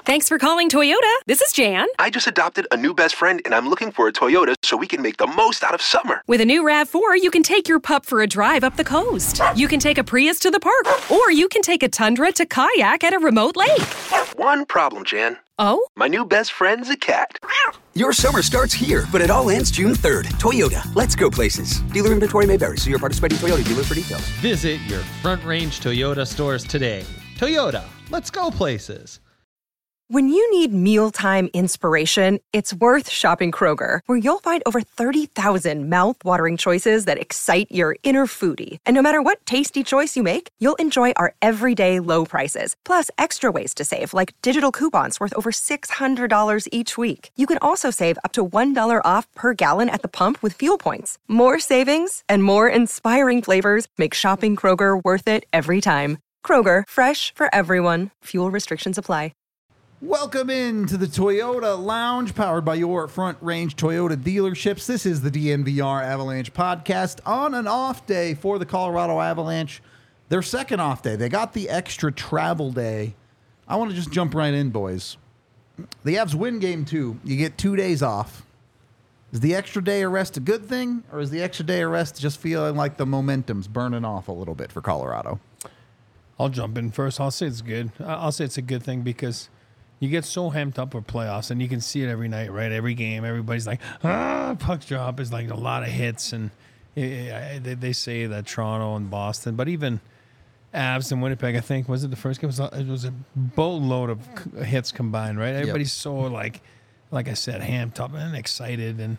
Thanks for calling Toyota. This is Jan. I just adopted a new best friend, and I'm looking for a Toyota so we can make the most out of summer. With a new RAV4, you can take your pup for a drive up the coast. You can take a Prius to the park, or you can take a Tundra to kayak at a remote lake. One problem, Jan. Oh? My new best friend's a cat. Your summer starts here, but it all ends June 3rd. Toyota, let's go places. Dealer inventory may vary. See your participating Toyota dealer for details. Visit your Front Range Toyota stores today. Toyota, let's go places. When you need mealtime inspiration, it's worth shopping Kroger, where you'll find over 30,000 mouth-watering choices that excite your inner foodie. And no matter what tasty choice you make, you'll enjoy our everyday low prices, plus extra ways to save, like digital coupons worth over $600 each week. You can also save up to $1 off per gallon at the pump with fuel points. More savings and more inspiring flavors make shopping Kroger worth it every time. Kroger, fresh for everyone. Fuel restrictions apply. Welcome into the Toyota Lounge, powered by your Front Range Toyota dealerships. This is the DNVR Avalanche podcast on an off day for the Colorado Avalanche. Their second off day. They got the extra travel day. I want to just jump right in, boys. The Avs win game 2. You get 2 days off. Is the extra day of rest a good thing, or is the extra day of rest just feeling like the momentum's burning off a little bit for Colorado? I'll jump in first. I'll say it's good. I'll say it's a good thing because you get so hamped up for playoffs, and you can see it every night, right? Every game, everybody's like, puck drop is like a lot of hits, and they say that Toronto and Boston, but even Avs and Winnipeg, I think, was it the first game? It was a boatload of hits combined, right? Everybody's so, like I said, hamped up and excited, and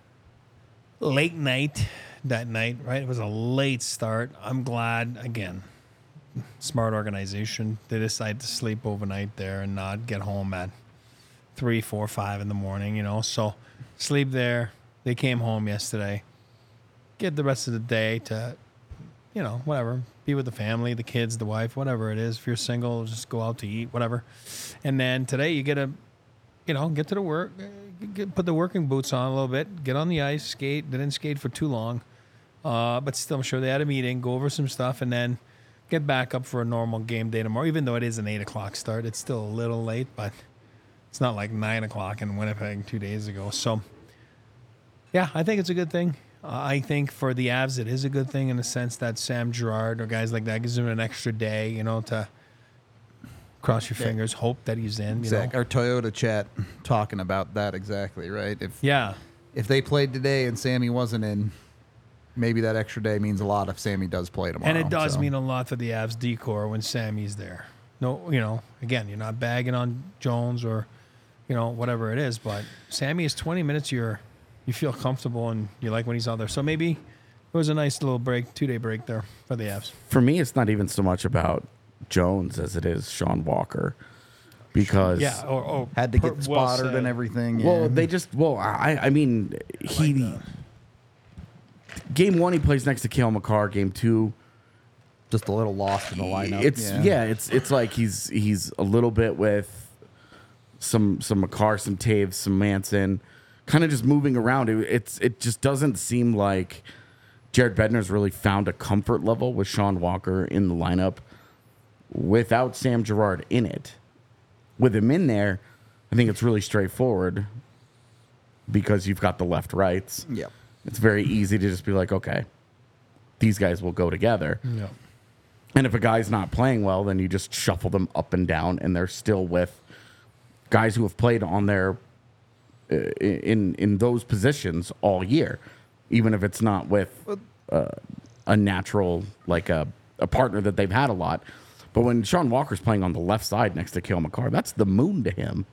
late night that night, right? It was a late start. I'm glad, again, smart organization. They decided to sleep overnight there and not get home at 3, 4, 5 in the morning, So sleep there. They came home yesterday. Get the rest of the day to, whatever. Be with the family, the kids, the wife, whatever it is. If you're single, just go out to eat, whatever. And then today you get to, get to the work, put the working boots on a little bit, get on the ice, skate. They didn't skate for too long. But still, I'm sure they had a meeting, go over some stuff, and then get back up for a normal game day tomorrow. Even though it is an 8 o'clock start, it's still a little late, but it's not like 9 o'clock in Winnipeg 2 days ago. So, yeah, I think it's a good thing. I think for the Avs, it is a good thing in the sense that Sam Girard or guys like that gives them an extra day, to cross your fingers, hope that he's in. Our Toyota chat talking about that exactly, right? If they played today and Sammy wasn't in, maybe that extra day means a lot if Sammy does play tomorrow. And it does mean a lot for the Avs decor when Sammy's there. No, again, you're not bagging on Jones or, whatever it is, but Sammy is 20 minutes you feel comfortable and you like when he's out there. So maybe it was a nice little break, 2-day break there for the Avs. For me, it's not even so much about Jones as it is Sean Walker. Because or had to get spotted and everything. Well, I mean, Game 1, he plays next to Cale Makar. Game 2, just a little lost in the lineup. It's like he's a little bit with some Makar, some Taves, some Manson, kind of just moving around. It just doesn't seem like Jared Bednar's really found a comfort level with Sean Walker in the lineup without Sam Girard in it. With him in there, I think it's really straightforward because you've got the left rights. Yep. It's very easy to just be like, okay, these guys will go together. Yeah. And if a guy's not playing well, then you just shuffle them up and down, and they're still with guys who have played on their in those positions all year, even if it's not with a natural, like a partner that they've had a lot. But when Sean Walker's playing on the left side next to Cale Makar, that's the moon to him.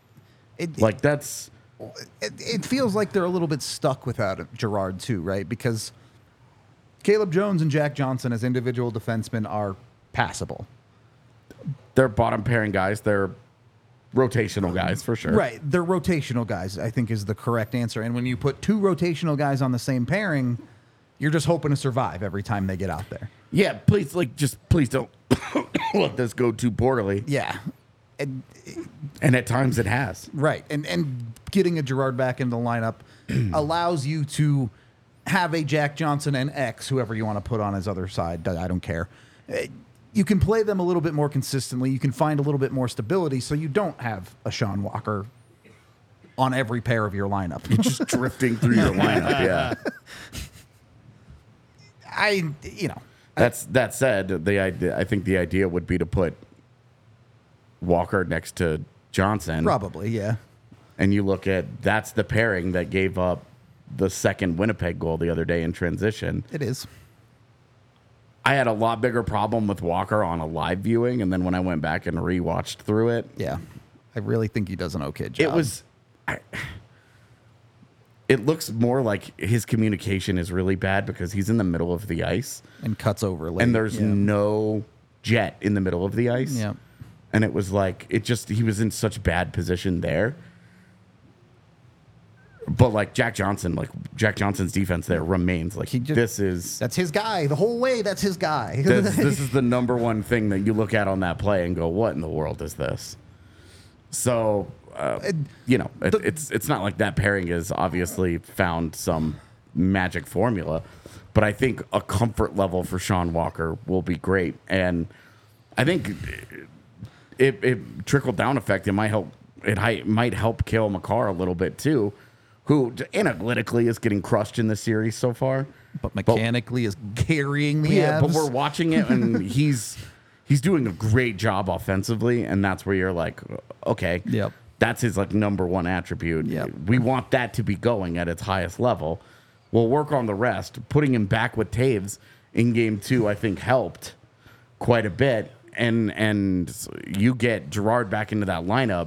It feels like they're a little bit stuck without Girard too, right? Because Caleb Jones and Jack Johnson as individual defensemen are passable. They're bottom pairing guys. They're rotational guys for sure. Right. They're rotational guys, I think is the correct answer. And when you put 2 rotational guys on the same pairing, you're just hoping to survive every time they get out there. Yeah, please don't let this go too poorly. Yeah. And at times it has. Right. And getting a Girard back into the lineup allows you to have a Jack Johnson and X, whoever you want to put on his other side. I don't care. you can play them a little bit more consistently. You can find a little bit more stability, so you don't have a Sean Walker on every pair of your lineup. You're just drifting through your lineup. Yeah. That said, I think the idea would be to put Walker next to Johnson. Probably, yeah. And you look at that's the pairing that gave up the second Winnipeg goal the other day in transition. It is. I had a lot bigger problem with Walker on a live viewing, and then when I went back and rewatched through it, Yeah. I really think he does an okay job. It looks more like his communication is really bad because he's in the middle of the ice and cuts over late. and there's no jet in the middle of the ice. Yeah. And it was like, he was in such bad position there. But like Jack Johnson's defense there remains like that's his guy the whole way. That's his guy. this is the number one thing that you look at on that play and go, what in the world is this? So, it's not like that pairing has obviously found some magic formula, but I think a comfort level for Sean Walker will be great. And I think it trickle down effect. It might help Cale Makar a little bit too, who analytically is getting crushed in the series so far, but mechanically is carrying the Avs. But Avs. we're watching it and he's doing a great job offensively, and that's where you're like, okay, yep. That's his like number one attribute. Yep. We want that to be going at its highest level. We'll work on the rest. Putting him back with Taves in game 2, I think, helped quite a bit. And you get Girard back into that lineup.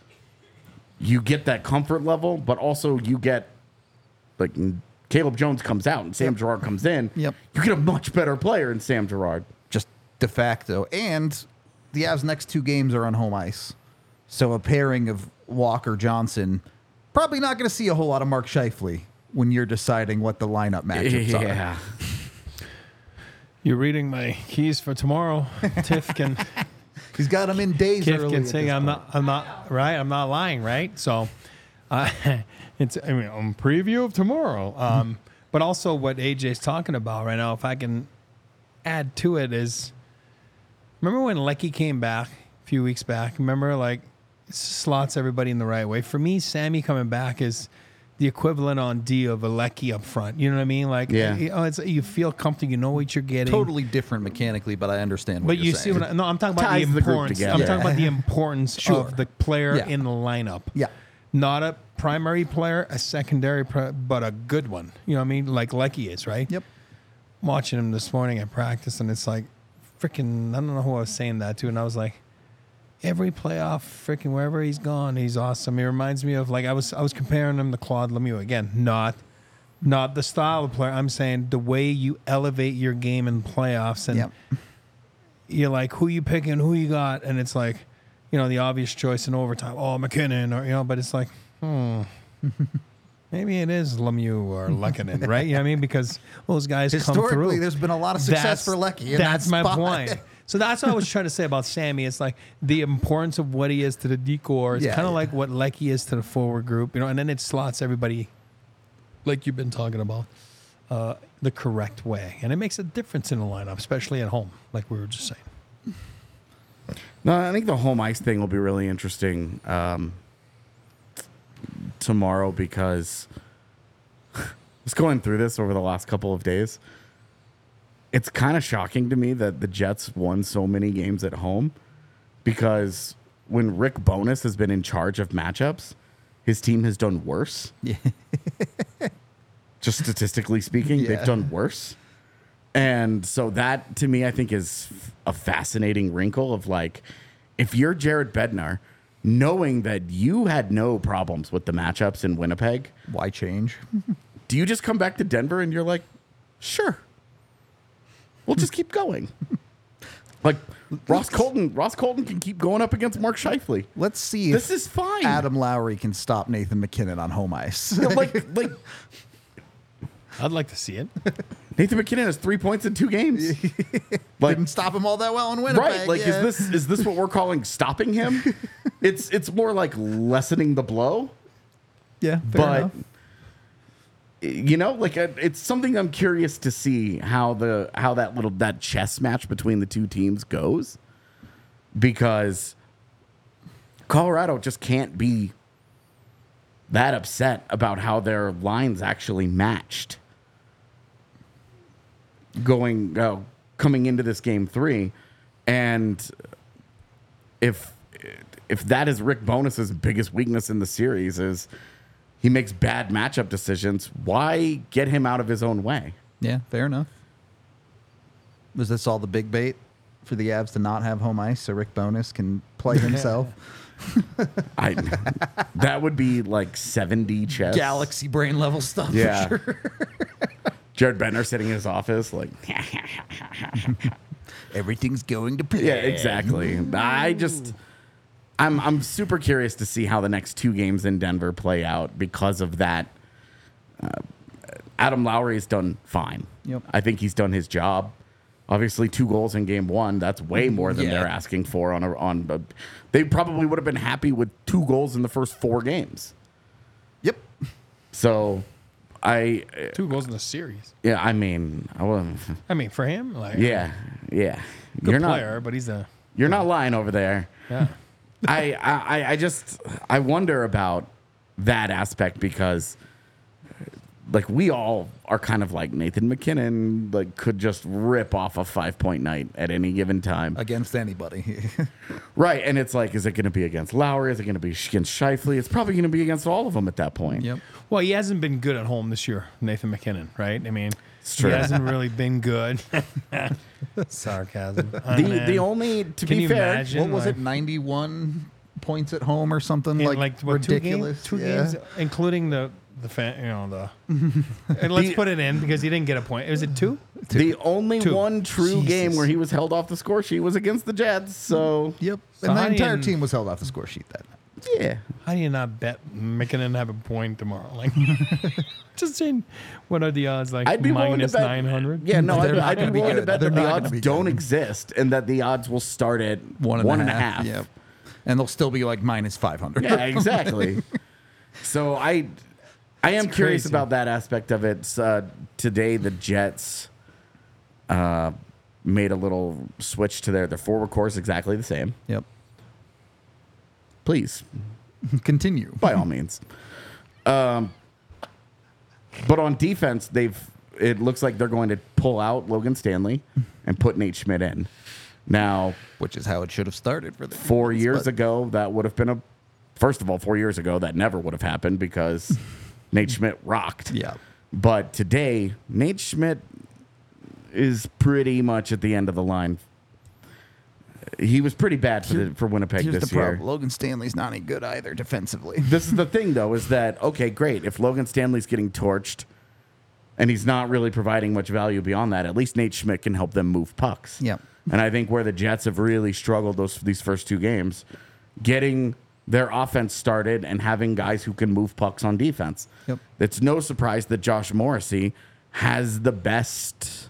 You get that comfort level, but also you get like Caleb Jones comes out and Sam Girard comes in. Yep. You get a much better player in Sam Girard. Just de facto. And the Avs' next 2 games are on home ice. So a pairing of Walker Johnson, probably not going to see a whole lot of Mark Scheifele when you're deciding what the lineup matchups are. You're reading my keys for tomorrow. Tiff can. He's got them in days Tiff early. can say I'm not right. I'm not lying, right? So, preview of tomorrow. But also what AJ's talking about right now. If I can add to it is, remember when Lecky came back a few weeks back? Remember, like, slots everybody in the right way. For me, Sammy coming back is the equivalent on D of a Lecky up front. You know what I mean? Like, you feel comfortable. You know what you're getting. Totally different mechanically, but I understand what but you're you saying. see what I'm talking about. Ties The the group importance. together. I'm talking about the importance of the player Yeah. in the lineup. Yeah. Not a primary player, a secondary, but a good one. You know what I mean? Like Lecky is, right? Yep. I'm watching him this morning at practice, and it's like, freaking, I don't know who I was saying that to, and I was like, every playoff, freaking wherever he's gone, he's awesome. He reminds me of, like, I was comparing him to Claude Lemieux. Again, not the style of player. I'm saying the way you elevate your game in playoffs, and you're like, who you picking, who you got, and it's like, the obvious choice in overtime. Oh, McKinnon, or but it's like, maybe it is Lemieux or Lehkonen, right? You know what I mean? Because those guys come through. Historically, there's been a lot of success for Lecky. in That's that my spot. point. So that's what I was trying to say about Sammy. It's like the importance of what he is to the decor. It's kind of like what Lecky is to the forward group, and then it slots everybody, like you've been talking about, the correct way. And it makes a difference in the lineup, especially at home, like we were just saying. No, I think the home ice thing will be really interesting tomorrow because just going through this over the last couple of days, it's kind of shocking to me that the Jets won so many games at home because when Rick Bowness has been in charge of matchups, his team has done worse. Yeah. Just statistically speaking, they've done worse. And so that, to me, I think is a fascinating wrinkle of like, if you're Jared Bednar, knowing that you had no problems with the matchups in Winnipeg, Why change? do you just come back to Denver and you're like, sure, we'll just keep going? Like Ross Colton can keep going up against Mark Scheifele. Let's see This if is fine. Adam Lowry can stop Nathan McKinnon on home ice. like I'd like to see it. Nathan McKinnon has 3 points in 2 games. Like, Didn't stop him all that well in Winnipeg. right? Like, is this what we're calling stopping him? It's more like lessening the blow. Yeah, fair But enough. you know, like it's something I'm curious to see how that chess match between the two teams goes, because Colorado just can't be that upset about how their lines actually matched coming into this game 3, and if that is Rick Bowness's biggest weakness in the series is he makes bad matchup decisions, why get him out of his own way? Yeah, fair enough. Was this all the big bait for the Avs to not have home ice so Rick Bowness can play himself? That would be like 7D chess. Galaxy brain level stuff. Yeah. For sure. Jared Bentner sitting in his office like, Everything's going to plan. yeah, exactly. I'm super curious to see how the next 2 games in Denver play out because of that. Adam Lowry has done fine. Yep. I think he's done his job. Obviously, 2 goals in game 1, that's way more than they're asking for they probably would have been happy with 2 goals in the first 4 games. Yep. So 2 goals in the series. Yeah, I mean, for him, like yeah. good You're player, but he's a You're not lying over there. yeah. I wonder about that aspect because like we all are kind of like Nathan McKinnon, like could just rip off a 5-point night at any given time Against anybody. right? And it's like, is it going to be against Lowry? Is it going to be against Scheifele? It's probably going to be against all of them at that point. Yep. Well, he hasn't been good at home this year, Nathan McKinnon, right? I mean, It's true. he hasn't really been good. Sarcasm. The only, to Can be you fair, imagine? What was like, it? 91 points at home or something in like what, ridiculous. Two games, including the fan, and let's put it in because he didn't get a point. Was it 2? the only 2. one true Jesus. game where he was held off the score sheet was against the Jets. So Yep. So And the how do entire you- team was held off the score sheet that night. yeah, How do you not bet McKinnon have a point tomorrow? Like, just saying, what are the odds? Like I'd be willing to minus bet 900? Yeah, no, They're not I'd be gonna be willing to good. bet They're that the not gonna odds be don't good. exist and that the odds will start at One and a half. half. Yep. And they'll still be like minus 500. Yeah, exactly. So I am curious crazy. about that aspect of it. Today, the Jets made a little switch to their forward course exactly the same. Yep. Please, Continue. by all means. But on defense, it looks like they're going to pull out Logan Stanley and put Nate Schmidt in. Now, Which is how it should have started for the 4 years but- ago, that would have been first of all, 4 years ago, that never would have happened because Nate Schmidt rocked. Yeah. But today, Nate Schmidt is pretty much at the end of the line. He was pretty bad for Winnipeg Here's this the year. problem. Logan Stanley's not any good either defensively. This is the thing, though, is that, okay, great. If Logan Stanley's getting torched and he's not really providing much value beyond that, at least Nate Schmidt can help them move pucks. Yeah. And I think where the Jets have really struggled these first 2 games, getting their offense started and having guys who can move pucks on defense. Yep. It's no surprise that Josh Morrissey has the best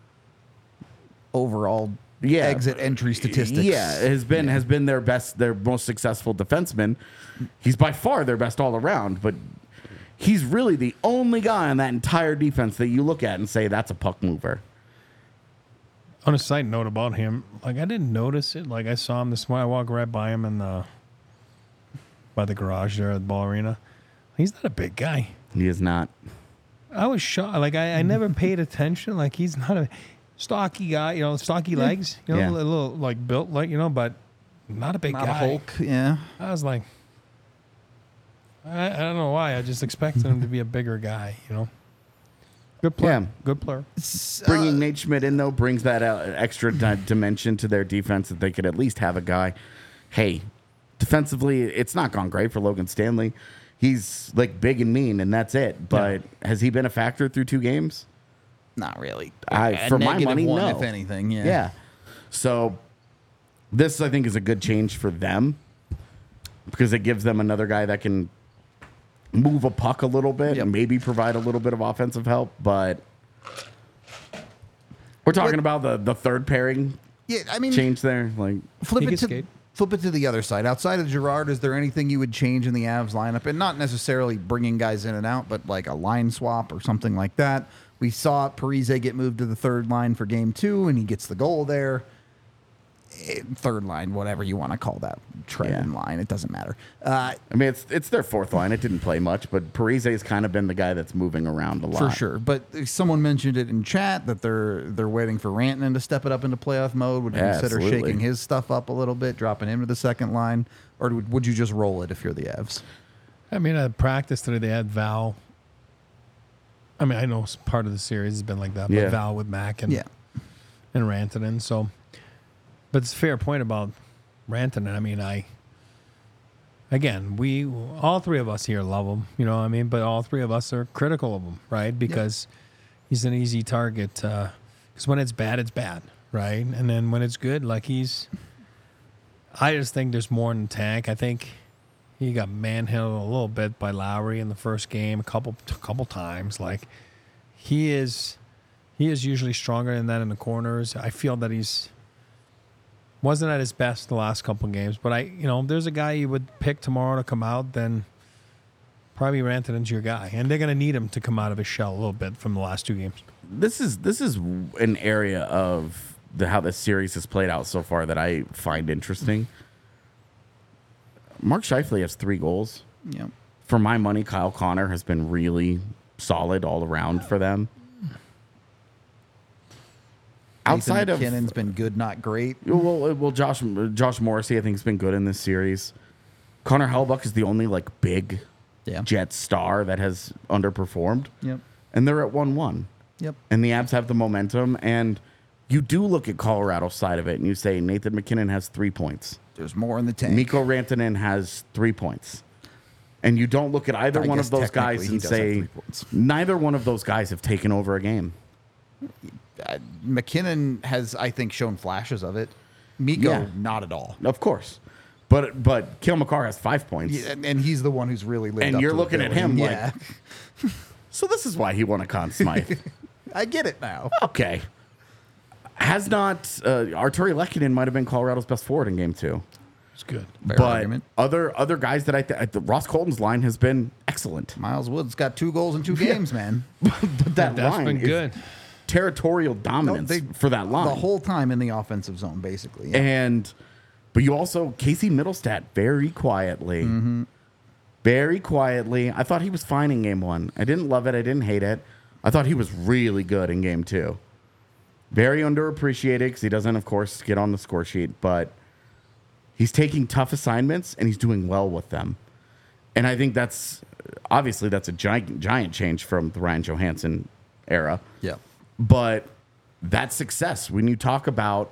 Overall exit entry statistics. Yeah, has been their most successful defenseman. He's by far their best all around, but he's really the only guy on that entire defense that you look at and say that's a puck mover. On a side note about him, like I didn't notice it. Like I saw him this morning. I walked right by him by the garage there at the ball arena. He's not a big guy. He is not. I was shocked. Like I never paid attention. Like he's not a stocky guy. Stocky legs. Yeah. A little like built like but not a big Not guy. a Hulk. Yeah. I was like, I don't know why. I just expected him to be a bigger guy. Good player. Yeah. Good player. Bringing Nate Schmidt in, though, brings that extra dimension to their defense that they could at least have a guy. Hey, defensively, it's not gone great for Logan Stanley. He's like big and mean, and that's it. But has he been a factor through 2 games? Not really. For my -1, money, no. if anything. Yeah. Yeah. So this, I think, is a good change for them because it gives them another guy that can move a puck a little bit and maybe provide a little bit of offensive help. But we're talking about the third pairing Yeah. I mean, change there. Like, flip He it can to skate. flip it to the other side. Outside of Girard, is there anything you would change in the Avs lineup? And not necessarily bringing guys in and out, but like a line swap or something like that. We saw Parise get moved to the third line for game 2, and he gets the goal there. Third line, whatever you want to call that, trend line, it doesn't matter. I mean, it's their fourth line. It didn't play much, but Parise has kind of been the guy that's moving around a lot. For sure. But someone mentioned it in chat that they're waiting for Rantanen to step it up into playoff mode. Would you consider shaking his stuff up a little bit, dropping him to the second line? Or would you just roll it if you're the Avs? I mean, at practice today, they had Val. I mean, I know part of the series has been like that, but Val with Mac and Rantanen. So, but it's a fair point about Rantanen. I mean, all three of us here love him, you know what I mean? But all three of us are critical of him, right? Because he's an easy target. Because when it's bad, right? And then when it's good, I just think there's more in the tank. I think he got manhandled a little bit by Lowry in the first game a couple times. Like, he is usually stronger than that in the corners. I feel that wasn't at his best the last couple of games, but there's a guy you would pick tomorrow to come out, then probably Rantanen's your guy, and they're going to need him to come out of his shell a little bit from the last 2 games. This is an area of how this series has played out so far that I find interesting. Mark Scheifele has 3 goals. Yeah. For my money, Kyle Connor has been really solid all around for them. Outside of McKinnon's been good, not great. Well, Josh Morrissey, I think, has been good in this series. Connor Hellebuyck is the only big Jet star that has underperformed. Yep. And they're at 1-1. Yep. And the Avs have the momentum. And you do look at Colorado's side of it, and you say Nathan McKinnon has 3 points. There's more in the tank. Mikko Rantanen has 3 points. And you don't look at either one of those guys and say neither one of those guys have taken over a game. McKinnon has, I think, shown flashes of it. Mikko, not at all. Of course. But Cale Makar has 5 points. Yeah, and he's the one who's really lived up and you're to looking the at him yeah. So this is why he won a Conn Smythe. I get it now. Okay. Has not Arturi Lehkonen might have been Colorado's best forward in game 2. It's good. Fair but argument. Other guys that Ross Colton's line has been excellent. Miles Wood's got 2 goals in 2 games, man. But that's line been good. Territorial dominance for that line the whole time in the offensive zone, basically. Yeah. But you also Casey Middlestat very quietly. Mm-hmm. Very quietly. I thought he was fine in game 1. I didn't love it. I didn't hate it. I thought he was really good in game 2. Very underappreciated because he doesn't, of course, get on the score sheet. But he's taking tough assignments and he's doing well with them. And I think that's a giant change from the Ryan Johansson era. Yeah. But that's success. When you talk about,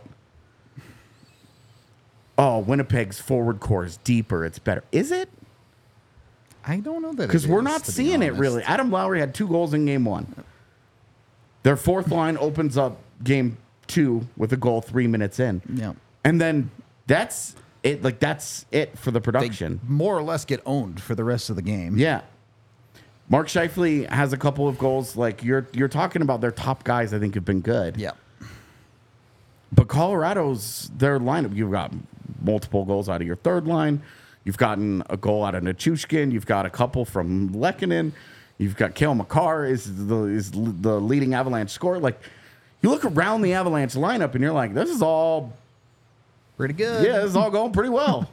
Winnipeg's forward core is deeper, it's better. Is it? I don't know that because we're not seeing it really. Adam Lowry had 2 goals in game 1. Their fourth line opens up game 2 with a goal 3 minutes in. Yeah. And then that's it. That's it for the production. They more or less get owned for the rest of the game. Yeah. Mark Scheifele has a couple of goals. You're talking about their top guys, I think, have been good. Yeah. But Colorado's, their lineup, you've got multiple goals out of your third line. You've gotten a goal out of Nichushkin. You've got a couple from Lehkonen. You've got Cale Makar is the leading Avalanche scorer. You look around the Avalanche lineup and you're like, this is all pretty good. Yeah, this is all going pretty well.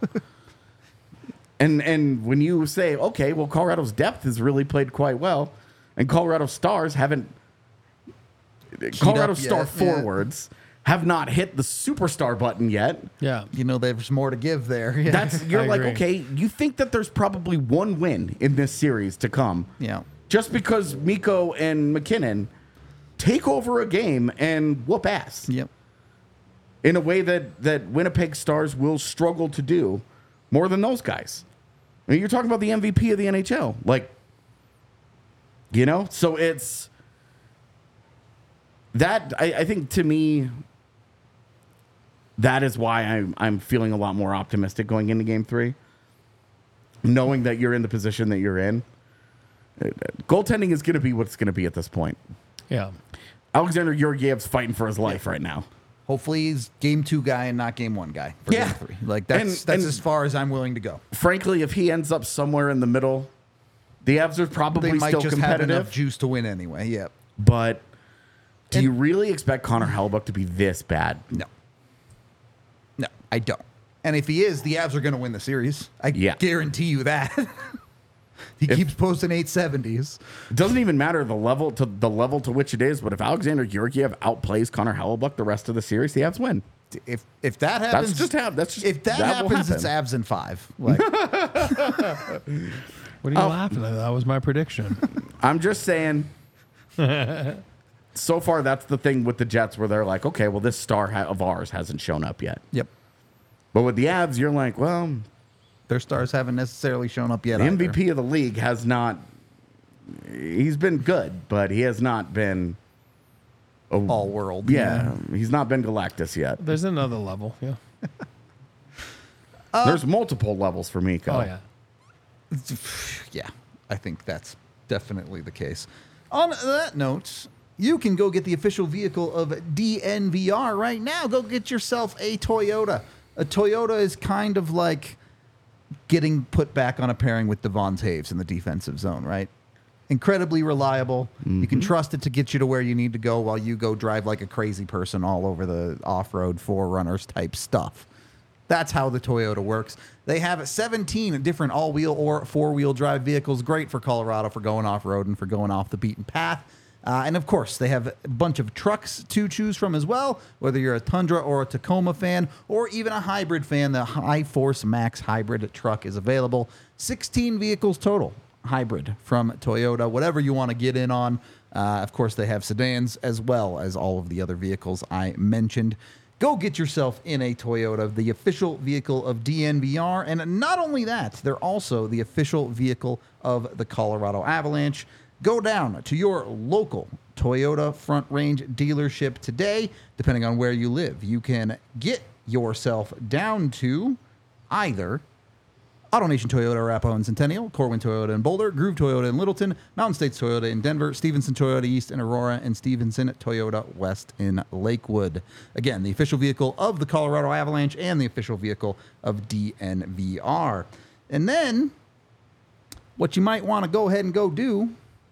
And when you say, okay, well, Colorado's depth has really played quite well, and Colorado Stars haven't. Colorado Star forwards have not hit the superstar button yet. Yeah. There's more to give there. Yeah. You're like, okay, you think that there's probably one win in this series to come. Yeah. Just because Mikko and McKinnon take over a game and whoop ass. Yep. In a way that Winnipeg Stars will struggle to do more than those guys. I mean, you're talking about the MVP of the NHL. So it's that I think to me, that is why I'm feeling a lot more optimistic going into game 3. Knowing that you're in the position that you're in. Goaltending is going to be what it's going to be at this point. Yeah. Alexander Georgiev's fighting for his life right now. Hopefully he's game 2 guy and not game 1 guy for Yeah. game 3. Like that's as far as I'm willing to go. Frankly, if he ends up somewhere in the middle, the Avs are probably They might still just have enough competitive. juice to win anyway. Yeah. But do you really expect Connor Hellebuyck to be this bad? No. No, I don't. And if he is, the Avs are going to win the series. I guarantee you that. He keeps posting 870s. It doesn't even matter the level to which it is, but if Alexander Georgiev outplays Connor Hellebuyck the rest of the series, the Avs win. If that happens, if that happens, it's Avs in 5. Like, What are you laughing at? That was my prediction. I'm just saying. So far, that's the thing with the Jets, where they're like, okay, well, this star of ours hasn't shown up yet. Yep. But with the Avs, you're like, well, their stars haven't necessarily shown up yet. The MVP of the league has not. He's been good, but he has not been all world. Yeah, he's not been Galactus yet. There's another level. Yeah. There's multiple levels for Mikko. Oh yeah. Yeah, I think that's definitely the case. On that note, you can go get the official vehicle of DNVR right now. Go get yourself a Toyota. A Toyota is kind of like getting put back on a pairing with Devon Taves in the defensive zone, right? Incredibly reliable. You can trust it to get you to where you need to go while you go drive like a crazy person all over the off-road forerunners type stuff. That's how the Toyota works. They have 17 different all-wheel or four-wheel drive vehicles, great for Colorado for going off-road and for going off the beaten path. And of course, they have a bunch of trucks to choose from as well, whether you're a Tundra or a Tacoma fan, or even a hybrid fan. The Hi-Force Max hybrid truck is available. 16 vehicles total hybrid from Toyota, whatever you want to get in on. Of course, they have sedans as well as all of the other vehicles I mentioned. Go get yourself in a Toyota, the official vehicle of DNVR. And not only that, they're also the official vehicle of the Colorado Avalanche. Go down to your local Toyota Front Range dealership today, depending on where you live. You can get yourself down to either AutoNation Toyota Arapahoe and Centennial, Corwin Toyota in Boulder, Groove Toyota in Littleton, Mountain States Toyota in Denver, Stevenson Toyota East in Aurora, and Stevenson Toyota West in Lakewood. Again, the official vehicle of the Colorado Avalanche and the official vehicle of DNVR. And then, what you might want to go ahead and go do,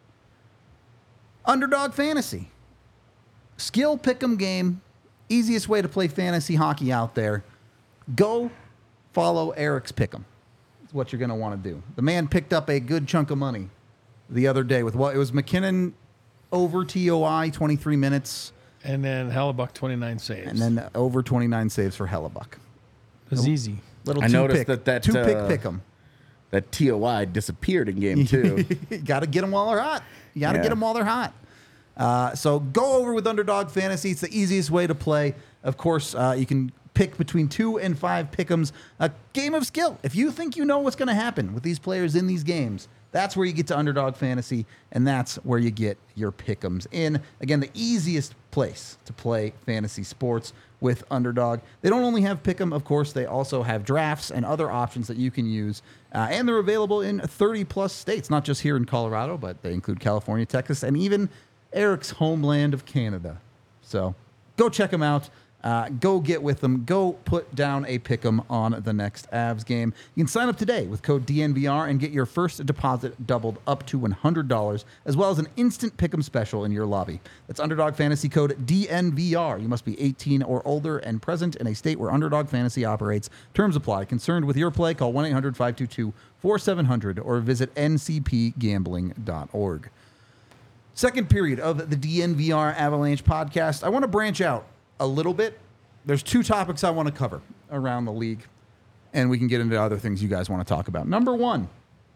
Underdog Fantasy. Skill pick'em game. Easiest way to play fantasy hockey out there. Go follow Eric's pick'em. That's what you're going to want to do. The man picked up a good chunk of money the other day with what? It was McKinnon over TOI, 23 minutes. And then Hellebuyck, 29 saves. And then over 29 saves for Hellebuyck. It was easy. Little I noticed that two-pick pick'em. That TOI disappeared in game 2. You got to get them while they're hot. You got to get them while they're hot. So go over with Underdog Fantasy. It's the easiest way to play. Of course, you can pick between 2 and 5 pick'ems. A game of skill. If you think you know what's going to happen with these players in these games, that's where you get to Underdog Fantasy, and that's where you get your pick'ems in. Again, the easiest place to play fantasy sports with Underdog. They don't only have pick'em, of course, they also have drafts and other options that you can use. And they're available in 30-plus states, not just here in Colorado, but they include California, Texas, and even Eric's homeland of Canada. So go check them out. Go get with them. Go put down a pick'em on the next Avs game. You can sign up today with code DNVR and get your first deposit doubled up to $100, as well as an instant pick'em special in your lobby. That's Underdog Fantasy code DNVR. You must be 18 or older and present in a state where Underdog Fantasy operates. Terms apply. Concerned with your play, call 1-800-522-4700 or visit ncpgambling.org. Second period of the DNVR Avalanche podcast. I want to branch out a little bit. There's 2 topics I want to cover around the league, and we can get into other things you guys want to talk about. Number 1,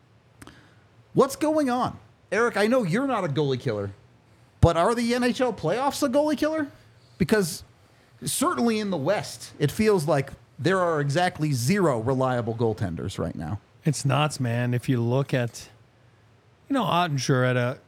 what's going on? Eric, I know you're not a goalie killer, but are the NHL playoffs a goalie killer? Because certainly in the West, it feels like there are exactly 0 reliable goaltenders right now. It's nuts, man. If you look at, Ottinger at a,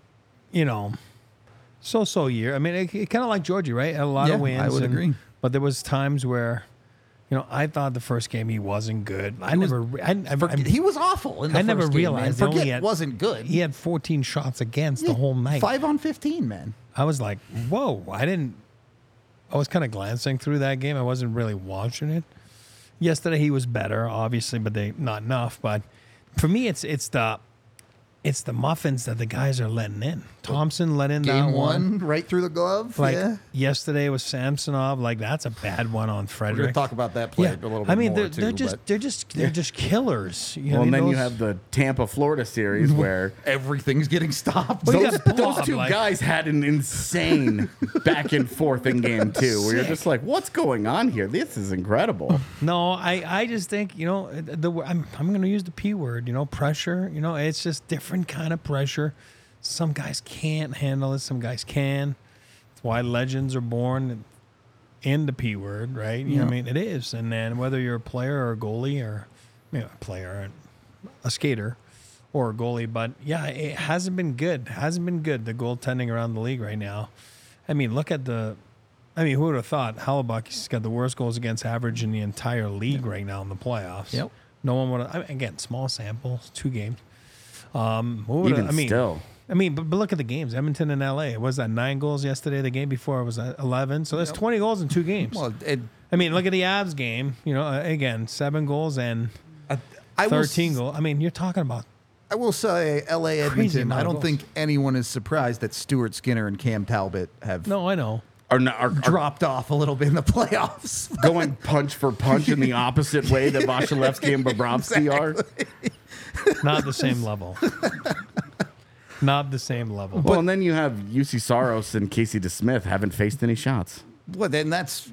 so year. I mean, it kind of like Georgie, right? Had a lot of wins. I would agree. But there was times where, I thought the first game he wasn't good. He was awful in the first game. I never realized it wasn't good. He had 14 shots against the whole night. 5 on 15, man. I was like, whoa! I was kind of glancing through that game. I wasn't really watching it. Yesterday he was better, obviously, but not enough. But for me, it's the muffins that the guys are letting in. Thompson let in Game that one. right through the glove. Like yeah. yesterday was Samsonov. Like that's a bad one on We're going Frederick. to talk about that play a little bit more, they're just killers. You know Well, and what I then mean? you have the Tampa Florida series where Everything's getting stopped. Well, you those, got those Bob, two like- guys had an insane back and forth in game 2 where you're just like, what's going on here? This is incredible. No, I just think, I'm going to use the P word, pressure. It's just different kind of pressure. Some guys can't handle it. Some guys can. That's why legends are born in the P word, right? You know what I mean? It is. And then whether you're a player or a goalie or a player, a skater or a goalie. But, yeah, it hasn't been good. Hasn't been good, the goaltending around the league right now. I mean, look at who would have thought Hellebuyck's got the worst goals against average in the entire league right now in the playoffs? Yep. No one would have. Again, small samples, 2 games. Still. But look at the games. Edmonton and LA. Was that 9 goals yesterday? The game before was 11. So that's 20 goals in 2 games. Well, look at the Avs game. Again, 7 goals and 13 goals. You're talking about. I will say, LA Crazy Edmonton, amount I of don't goals. think anyone is surprised that Stuart Skinner and Cam Talbot have No, I know. Are dropped off a little bit in the playoffs. going punch for punch in the opposite way that Vasilevsky and Bobrovsky are. Not the same level. Not the same level. Well, and then you have UC Saros and Casey DeSmith haven't faced any shots. Well, then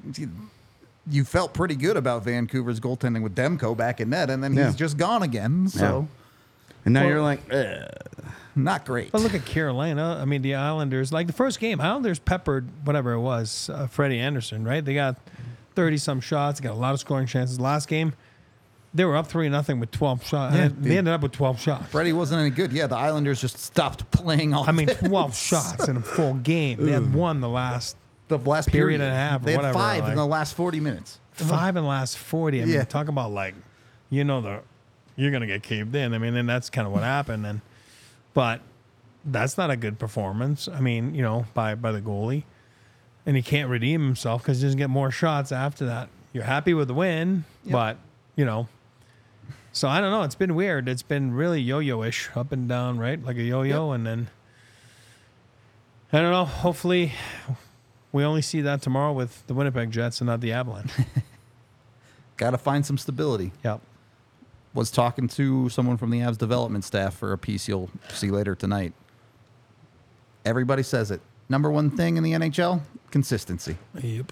you felt pretty good about Vancouver's goaltending with Demko back in net, and then Yeah. he's just gone again. So And now you're like, ugh. not great. But look at Carolina. The Islanders, like the first game, Islanders peppered whatever it was, Freddie Anderson, right? They got 30-some shots, got a lot of scoring chances. Last game, they were up 3-0 with 12 shots. Yeah, They ended up with 12 shots. Freddie wasn't any good. Yeah, the Islanders just stopped playing all. 12 shots in a full game. They had won the last the last period and a half or They had whatever, 5 in like- the last 40 minutes. 5 in the last 40. Yeah. Talk about you're going to get caved in. And that's kind of what happened. But that's not a good performance. By the goalie. And he can't redeem himself because he doesn't get more shots after that. You're happy with the win, but, So I don't know. It's been weird. It's been really yo-yo-ish, up and down, right? Like a yo-yo. And then, I don't know. Hopefully we only see that tomorrow with the Winnipeg Jets and not the Avalanche. Got to find some stability. Yep. Was talking to someone from the Avs development staff for a piece you'll see later tonight. Everybody says it. Number one thing in the NHL, consistency. Yep.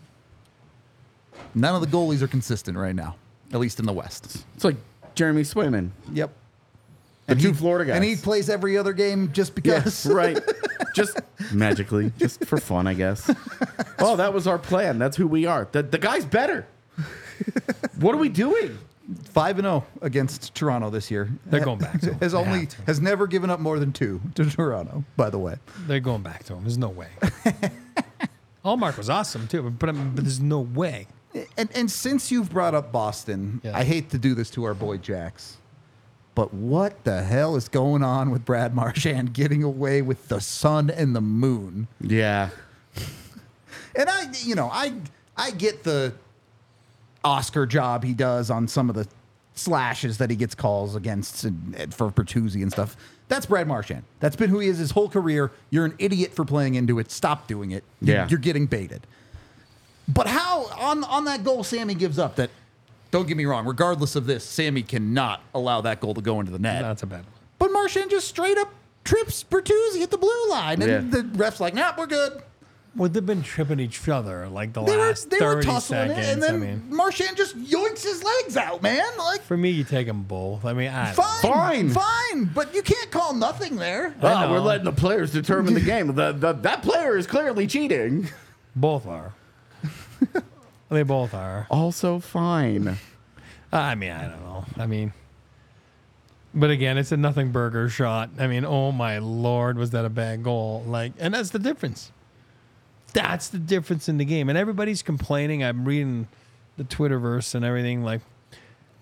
None of the goalies are consistent right now, at least in the West. It's like Jeremy Swayman. Yep. The two Florida guys. And he plays every other game just because. Yes, right. Just magically, just for fun, I guess. Oh, that was our plan. That's who we are. The guy's better. What are we doing? 5-0 against Toronto this year. They're going back to him. Has never given up more than 2 to Toronto, by the way. They're going back to him. There's no way. Allmark was awesome, too, but there's no way. And since you've brought up Boston, Yeah. I hate to do this to our boy Jax, but what the hell is going on with Brad Marchand getting away with the sun and the moon? Yeah. And I get the Oscar job he does on some of the slashes that he gets calls against and for Bertuzzi and stuff. That's Brad Marchand. That's been who he is his whole career. You're an idiot for playing into it. Stop doing it. Yeah. You're getting baited. But how, on that goal Sammy gives up, that, don't get me wrong, regardless of this, Sammy cannot allow that goal to go into the net. That's a bad one. But Marchand just straight up trips Bertuzzi at the blue line. And Yeah. the ref's like, nah, we're good. Well, they've been tripping each other like the They last were 30 tussling seconds. it, and then Marchand just yoinks his legs out, man. Like, For me, you take them both. I don't fine, Fine. fine, but you can't call nothing there. I know. We're letting the players determine the game. That player is clearly cheating. Both are. They both are. Also fine. I don't know. But again, it's a nothing burger shot. Oh my Lord, was that a bad goal? And that's the difference. That's the difference in the game. And everybody's complaining. I'm reading the Twitterverse and everything.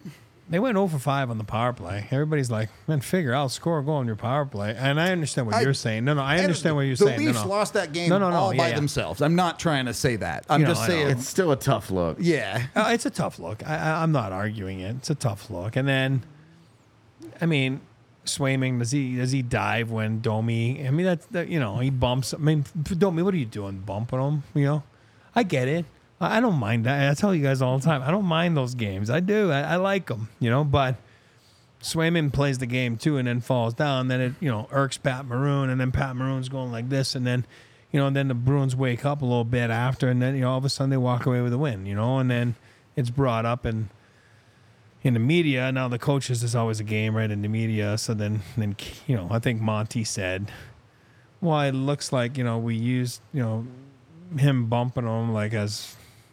They went 0 for 5 on the power play. Everybody's like, man, figure out, score a goal on your power play. And I understand what you're saying. No, I understand what you're saying. The Leafs lost that game all by themselves. I'm not trying to say that. I'm just saying. It's still a tough look. Yeah. It's a tough look. I'm not arguing it. It's a tough look. And then, I mean, Swayman, does he dive when Domi? I mean, he bumps. I mean, Domi, what are you doing, bumping him? You know, I get it. I don't mind that. I tell you guys all the time, I don't mind those games. I do. I like them, you know, but Swayman plays the game too and then falls down. Then it, irks Pat Maroon, and then Pat Maroon's going like this. And then, and then the Bruins wake up a little bit after, and then, all of a sudden they walk away with a win, and then it's brought up in the media. Now the coaches, is always a game, right, in the media. So then, I think Monty said, well, it looks like, we used, him bumping them like as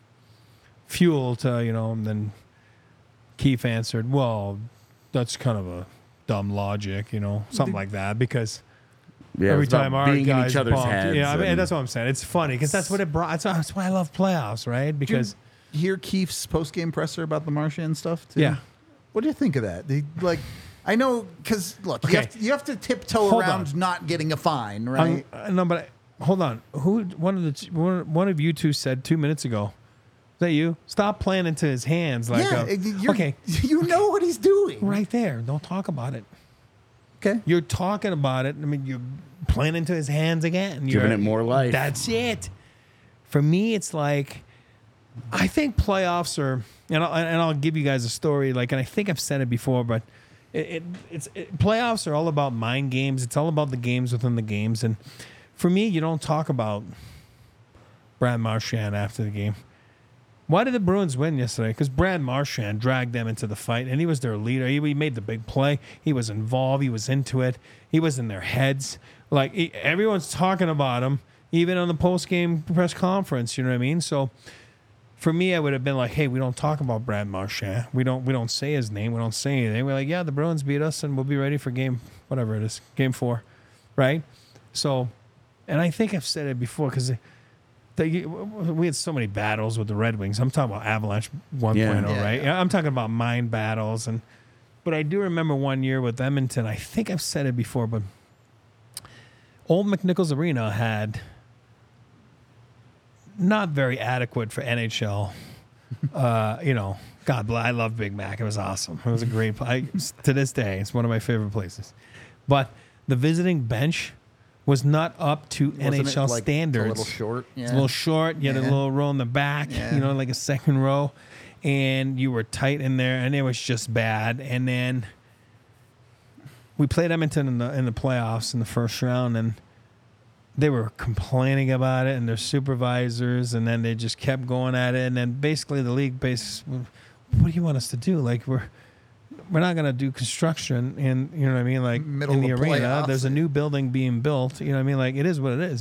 fuel to, and then Keefe answered, well, that's kind of a dumb logic, something like that, because every time our guys bumped, I mean, that's what I'm saying. It's funny because that's what it brought. That's why I love playoffs, right? Because did you hear Keefe's post-game presser about the Marchand stuff too? Yeah. What do you think of that? I know, because look, you have to tiptoe around not getting a fine, right? No, but hold on. One of you two said 2 minutes ago? Is that you? Stop playing into his hands. Okay. You know what he's doing. Right there. Don't talk about it. Okay. You're talking about it. I mean, you're playing into his hands again. Giving it more life. That's it. For me, it's like, I think playoffs are, and I'll give you guys a story, and I think I've said it before, but playoffs are all about mind games. It's all about the games within the games. And for me, you don't talk about Brad Marchand after the game. Why did the Bruins win yesterday? Because Brad Marchand dragged them into the fight, and he was their leader. He made the big play. He was involved. He was into it. He was in their heads. Everyone's talking about him, even on the post-game press conference. You know what I mean? So for me, I would have been like, hey, we don't talk about Brad Marchand. We don't say his name. We don't say anything. We're like, yeah, the Bruins beat us, and we'll be ready for game 4, right? So, and I think I've said it before because we had so many battles with the Red Wings. I'm talking about Avalanche 1.0, right? Yeah. I'm talking about mind battles. But I do remember one year with Edmonton, I think I've said it before, but old McNichols Arena had not very adequate for NHL. God bless. I love Big Mac. It was awesome. It was a great place. To this day, it's one of my favorite places. But the visiting bench was not up to NHL standards. A little short. Yeah. It's a little short. You had a little row in the back, like a second row. And you were tight in there, and it was just bad. And then we played Edmonton in the playoffs in the first round, and they were complaining about it, and their supervisors, and then they just kept going at it. And then basically the league what do you want us to do? We're not going to do construction in, you know what I mean? Middle in the of arena, playoffs. there's a new building being built. You know what I mean? It is what it is,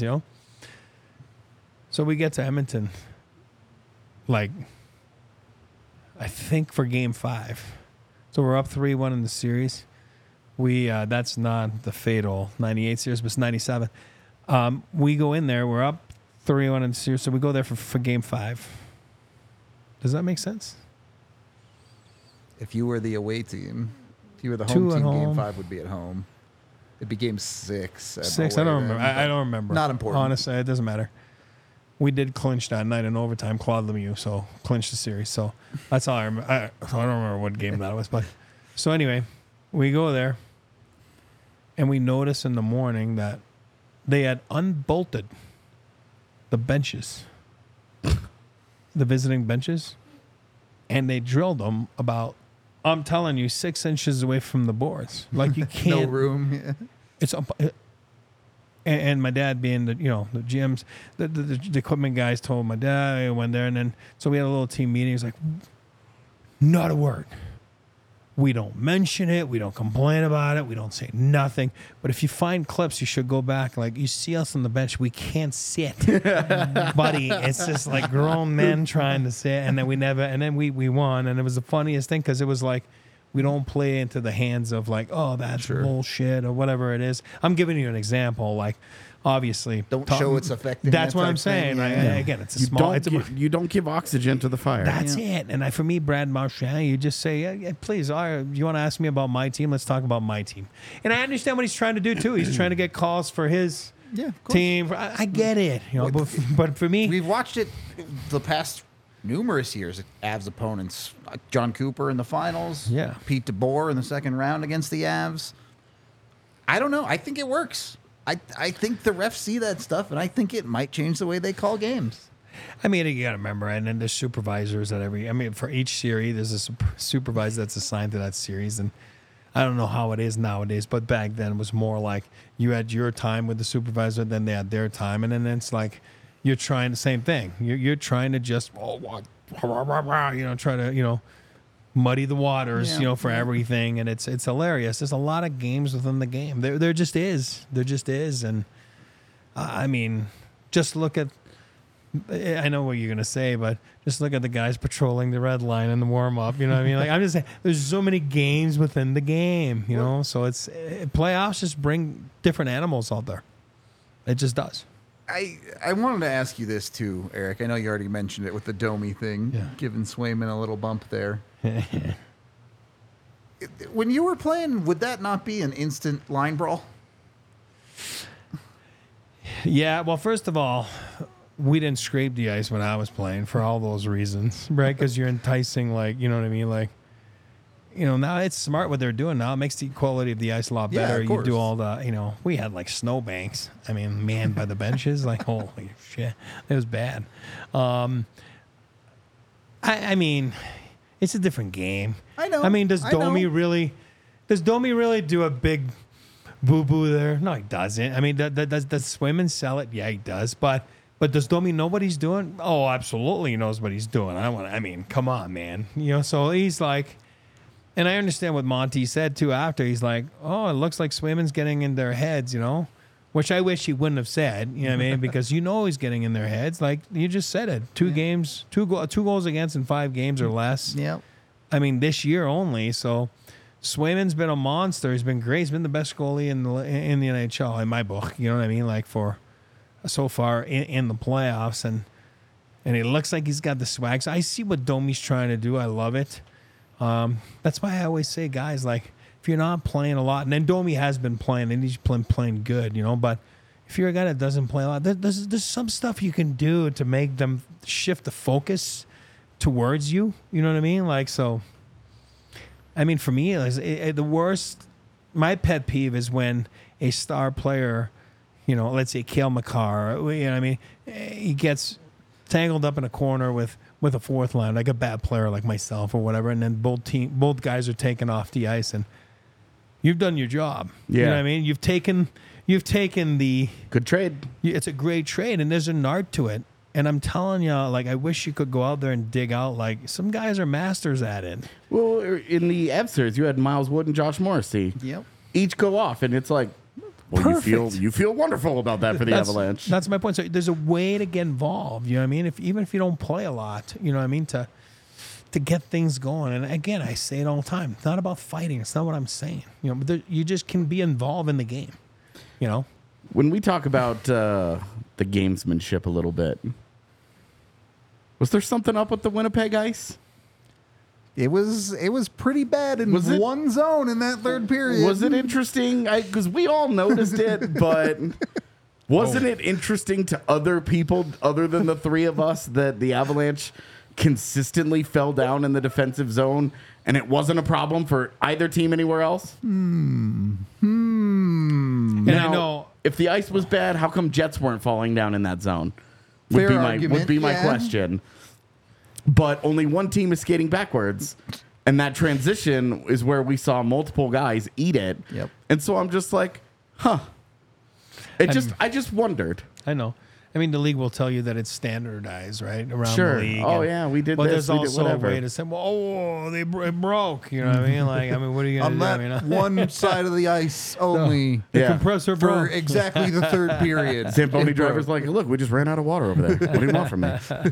So we get to Edmonton, I think for game 5. So we're up 3-1 in the series. That's not the fatal 98 series, but it's 97. We go in there, we're up 3-1 in the series, so we go there for game 5. Does that make sense? If you were the away team, if you were the home team, game 5 would be at home. It'd be game 6. 6, I don't remember. I don't remember. Not important. Honestly, it doesn't matter. We did clinch that night in overtime, Claude Lemieux, so clinched the series. So that's all I remember. I don't remember what game that was. But so anyway, we go there, and we notice in the morning that they had unbolted the benches, the visiting benches, and they drilled them about, I'm telling you, 6 inches away from the boards. You can't. No room. Yeah. It's and my dad being the GMs, the equipment guys told my dad. I went there, and then so we had a little team meeting. He's like, not a word. We don't mention it. We don't complain about it. We don't say nothing. But if you find clips, you should go back. You see us on the bench, we can't sit, buddy. It's just like grown men trying to sit, and then we won, and it was the funniest thing because it was we don't play into the hands of oh, that's bullshit or whatever it is. I'm giving you an example. obviously Don't show it's affecting. That's that what type I'm saying. thing. Right? Again, it's a You small. you don't give oxygen to the fire. That's it. And for me, Brad Marchand, you just say, yeah, please, you want to ask me about my team? Let's talk about my team. And I understand what he's trying to do, too. He's trying to get calls for his team. I get it. But for me... We've watched it the past numerous years. Avs opponents. John Cooper in the finals. Yeah. Pete DeBoer in the second round against the Avs. I don't know. I think it works. I think the refs see that stuff, and I think it might change the way they call games. I mean, you got to remember, and then there's supervisors at for each series, there's a supervisor that's assigned to that series. And I don't know how it is nowadays, but back then it was more like you had your time with the supervisor, then they had their time. And then it's like you're trying the same thing. You're trying to just, try to, muddy the waters, for everything. And it's hilarious. There's a lot of games within the game. There just is. There just is. And I mean, just look at, I know what you're going to say, but just look at the guys patrolling the red line in the warm up. You know what I mean? Like, I'm just saying, there's so many games within the game, so it's playoffs just bring different animals out there. It just does. I wanted to ask you this too, Eric. I know you already mentioned it with the Domi thing, giving Swayman a little bump there. When you were playing, would that not be an instant line brawl? Yeah, well, first of all, we didn't scrape the ice when I was playing for all those reasons, right? Because you're enticing, you know what I mean? Like, now it's smart what they're doing now. It makes the quality of the ice a lot better. Of You course. do all the, we had snowbanks. I mean, manned by the benches. Like, holy shit. It was bad. I mean, it's a different game. I know. I mean, does Domi really do a big boo-boo there? No, he doesn't. I mean, does Swayman sell it? Yeah, he does. But does Domi know what he's doing? Oh, absolutely he knows what he's doing. I mean, come on, man. So he's like, and I understand what Monty said too after. He's like, oh, it looks like Swayman's getting in their heads, which I wish he wouldn't have said, you know what I mean? Because he's getting in their heads. Like you just said it. Two goals against in 5 games or less. Yep. I mean, this year only. So Swayman's been a monster. He's been great. He's been the best goalie in the NHL in my book. You know what I mean? Like for so far in the playoffs, and it looks like he's got the swag. So I see what Domi's trying to do. I love it. That's why I always say, guys, like if you're not playing a lot, and then Domi has been playing, and he's playing good, but if you're a guy that doesn't play a lot, there's some stuff you can do to make them shift the focus towards you. You know what I mean? Like, so, I mean, for me, the worst, my pet peeve is when a star player, let's say Cale Makar, you know what I mean? He gets tangled up in a corner with a fourth line, like a bad player like myself or whatever, and then both guys are taken off the ice, and you've done your job. Yeah. You know what I mean? You've taken the good trade. It's a great trade, and there's an art to it. And I'm telling you, like, I wish you could go out there and dig out. Like, some guys are masters at it. Well, in the Ev series, you had Miles Wood and Josh Morrissey. Yep. Each go off, and it's like, well, you feel wonderful about that for the Avalanche. That's my point. So there's a way to get involved. You know what I mean? Even if you don't play a lot, you know what I mean, to get things going. And again, I say it all the time. It's not about fighting. It's not what I'm saying. But you just can be involved in the game. When we talk about the gamesmanship a little bit, was there something up with the Winnipeg Ice? It was pretty bad in one zone in that third period. Was it interesting? Because we all noticed it, but wasn't it interesting to other people other than the three of us that the Avalanche consistently fell down in the defensive zone and it wasn't a problem for either team anywhere else? And Now, I know if the ice was bad, how come Jets weren't falling down in that zone? Fair Would argument, be my yeah. question. But only one team is skating backwards, and that transition is where we saw multiple guys eat it. Yep. And so I'm just like, huh. I just wondered. I know. I mean, the league will tell you that it's standardized, right, around Sure. the league. Oh, yeah, we did but this, there's we did also a whatever. way to say, well, it broke. You know what I mean? Like, what are you going On to do? that one side of the ice only The Yeah. compressor for broke. exactly the third period. Zamboni It broke. driver's like, look, we just ran out of water over there. What do you want from me?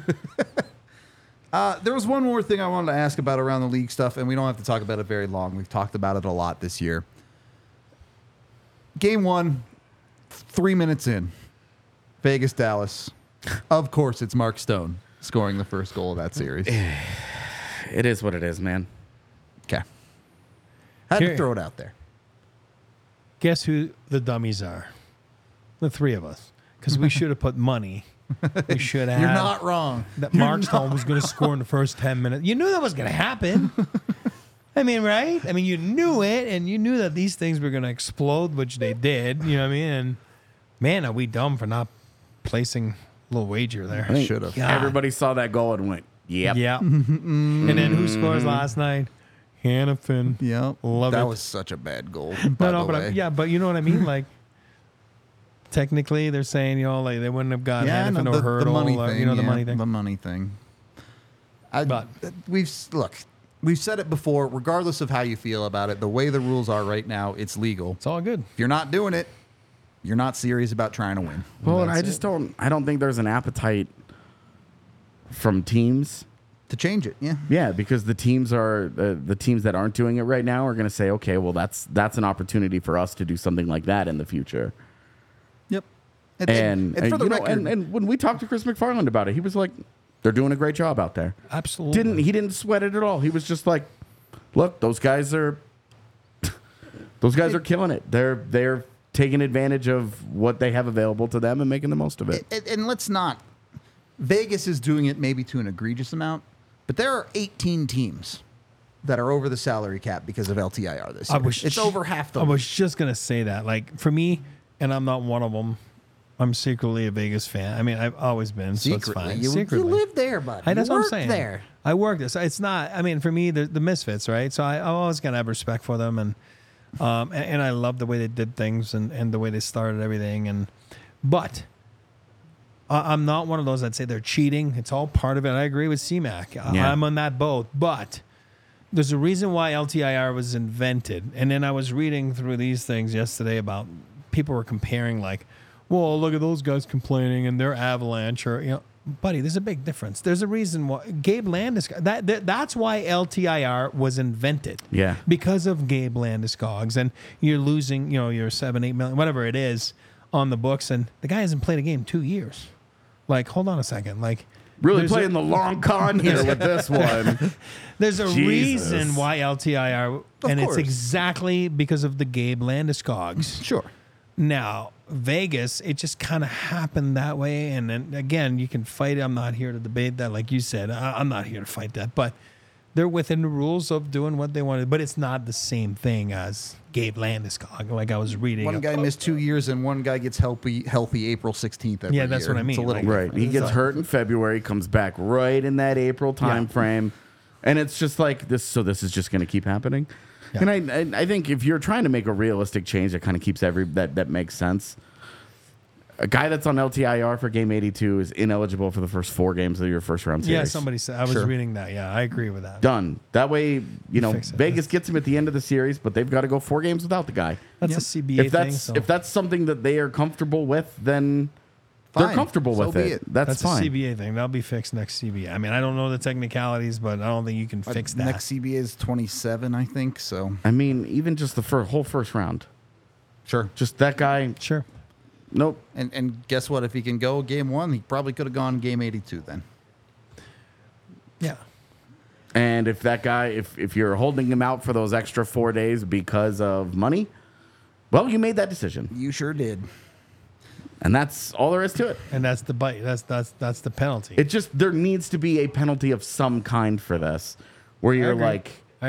There was one more thing I wanted to ask about around the league stuff, and we don't have to talk about it very long. We've talked about it a lot this year. Game 1, 3 minutes in. Vegas, Dallas. Of course, it's Mark Stone scoring the first goal of that series. It is what it is, man. Okay. Had to Here- throw it out there. Guess who the dummies are? The three of us. Because we should have put money. We should have. You're not wrong. That Mark Stone was going to score in the first 10 minutes. You knew that was going to happen. I mean, right? I mean, you knew it, and you knew that these things were going to explode, which they did. You know what I mean? And man, are we dumb for not placing a little wager there? I think Should have. God. everybody saw that goal and went, yep. Yeah. And then who scores last night? Hannafin. Yep. Love that it. was such a bad goal. But you know what I mean? Like, technically, they're saying, like they wouldn't have gotten Hannafin or Hurdle. the money or, thing. the money thing. The money thing. But- we've said it before. Regardless of how you feel about it, the way the rules are right now, it's legal. It's all good. If you're not doing it, you're not serious about trying to win. Well, and I don't think there's an appetite from teams. To change it, yeah. Yeah, because the teams that aren't doing it right now are going to say, okay, well, that's an opportunity for us to do something like that in the future. Yep. And for the you know, record, and when we talked to Chris McFarland about it, he was like, they're doing a great job out there. Absolutely. He didn't sweat it at all. He was just like, look, those guys are killing it. They're taking advantage of what they have available to them and making the most of it. and let's not. Vegas is doing it maybe to an egregious amount, but there are 18 teams that are over the salary cap because of LTIR this year. It's over half the I was just going to say that. Like, for me, and I'm not one of them, I'm secretly a Vegas fan. I mean, I've always been, so it's fine. You live there, buddy. That's you what I'm work saying. there. I work this. It's not. I mean, for me, the misfits, right? So I'm always gonna have respect for them, and I love the way they did things and the way they started everything. But I'm not one of those that say they're cheating. It's all part of it. I agree with CMAC. Yeah. I'm on that boat, but there's a reason why LTIR was invented. And then I was reading through these things yesterday about people were comparing, like, well, look at those guys complaining and they're Avalanche, or buddy, there's a big difference. There's a reason why Gabe Landeskog. That's why LTIR was invented. Yeah, because of Gabe Landeskog, and you're losing, your 7-8 million, whatever it is, on the books, and the guy hasn't played a game in 2 years. Like, hold on a second, like. Really playing the long con here with this one. There's a Jesus. reason why LTIR, and course. it's exactly because of the Gabe Landeskogs. Sure. Now, Vegas, it just kind of happened that way. And then, again, you can fight it. I'm not here to debate that. Like you said, I'm not here to fight that. But they're within the rules of doing what they wanted. But it's not the same thing as Gabe Landeskog, like I was reading. One guy missed 2 years, and one guy gets healthy April 16th every year. Yeah, that's what I mean. It's a little Right. different. He gets hurt in February, comes back right in that April time frame. And it's just like this. So this is just going to keep happening. Yeah. And I think if you're trying to make a realistic change, that kind of keeps that makes sense. A guy that's on LTIR for game 82 is ineligible for the first 4 games of your first round series. Yeah, somebody said. I was reading that. Yeah, I agree with that. Done. That way, Fix it. Vegas gets him at the end of the series, but they've got to go 4 games without the guy. That's a CBA thing. If that's something that they are comfortable with, then they're Fine. comfortable So with be it. it. That's fine. a CBA thing. That'll be fixed next CBA. I mean, I don't know the technicalities, but I don't think you can fix that. Next CBA is 27, I think. So I mean, even just the whole first round. sure. Just that guy. Sure. Nope. And guess what? If he can go game 1, he probably could have gone game 82 then. Yeah. And if that guy, if you're holding him out for those extra 4 days because of money, well, you made that decision, You sure did. and that's all there is to it. And that's the bite. That's the penalty. It just there needs to be a penalty of some kind for this, where you're agree. like, I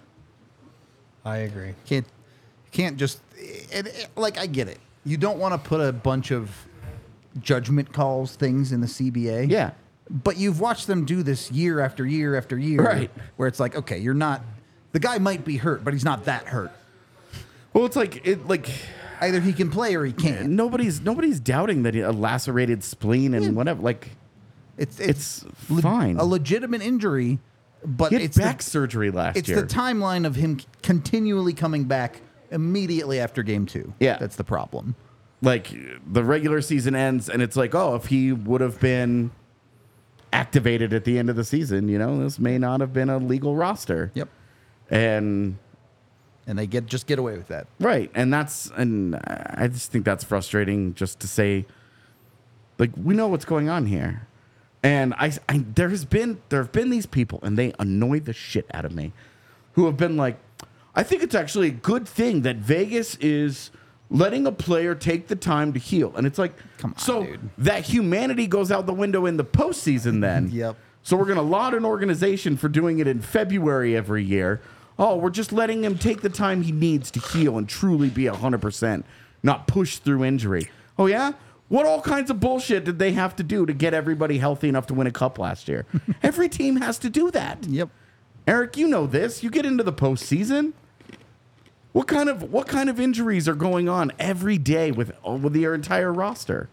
agree. Can't just like I get it. You don't want to put a bunch of judgment calls things in the CBA. yeah, But you've watched them do this year after year after year. Right. Where it's like, okay, you're not the guy might be hurt, but he's not that hurt. well, it's like Either he can play or he can't. nobody's doubting that a lacerated spleen and whatever. Like it's fine. A legitimate injury, but he had it's back surgery last it's year. the timeline of him continually coming back immediately after game 2. Yeah. That's the problem. Like the regular season ends, and it's like, oh, if he would have been activated at the end of the season, this may not have been a legal roster. Yep. And They just get away with that. right, and I just think that's frustrating. Just to say, Like, we know what's going on here. And there have been these people, and they annoy the shit out of me, who have been like, I think it's actually a good thing that Vegas is letting a player take the time to heal. And it's like, come on, so dude. That humanity goes out the window in the postseason then. Yep. So we're going to laud an organization for doing it in February every year. Oh, we're just letting him take the time he needs to heal and truly be 100%, not push through injury. Oh, yeah? What all kinds of bullshit did they have to do to get everybody healthy enough to win a cup last year? Every team has to do that. Yep. Eric, you know this. You get into the postseason. What kind of injuries are going on every day with your entire roster?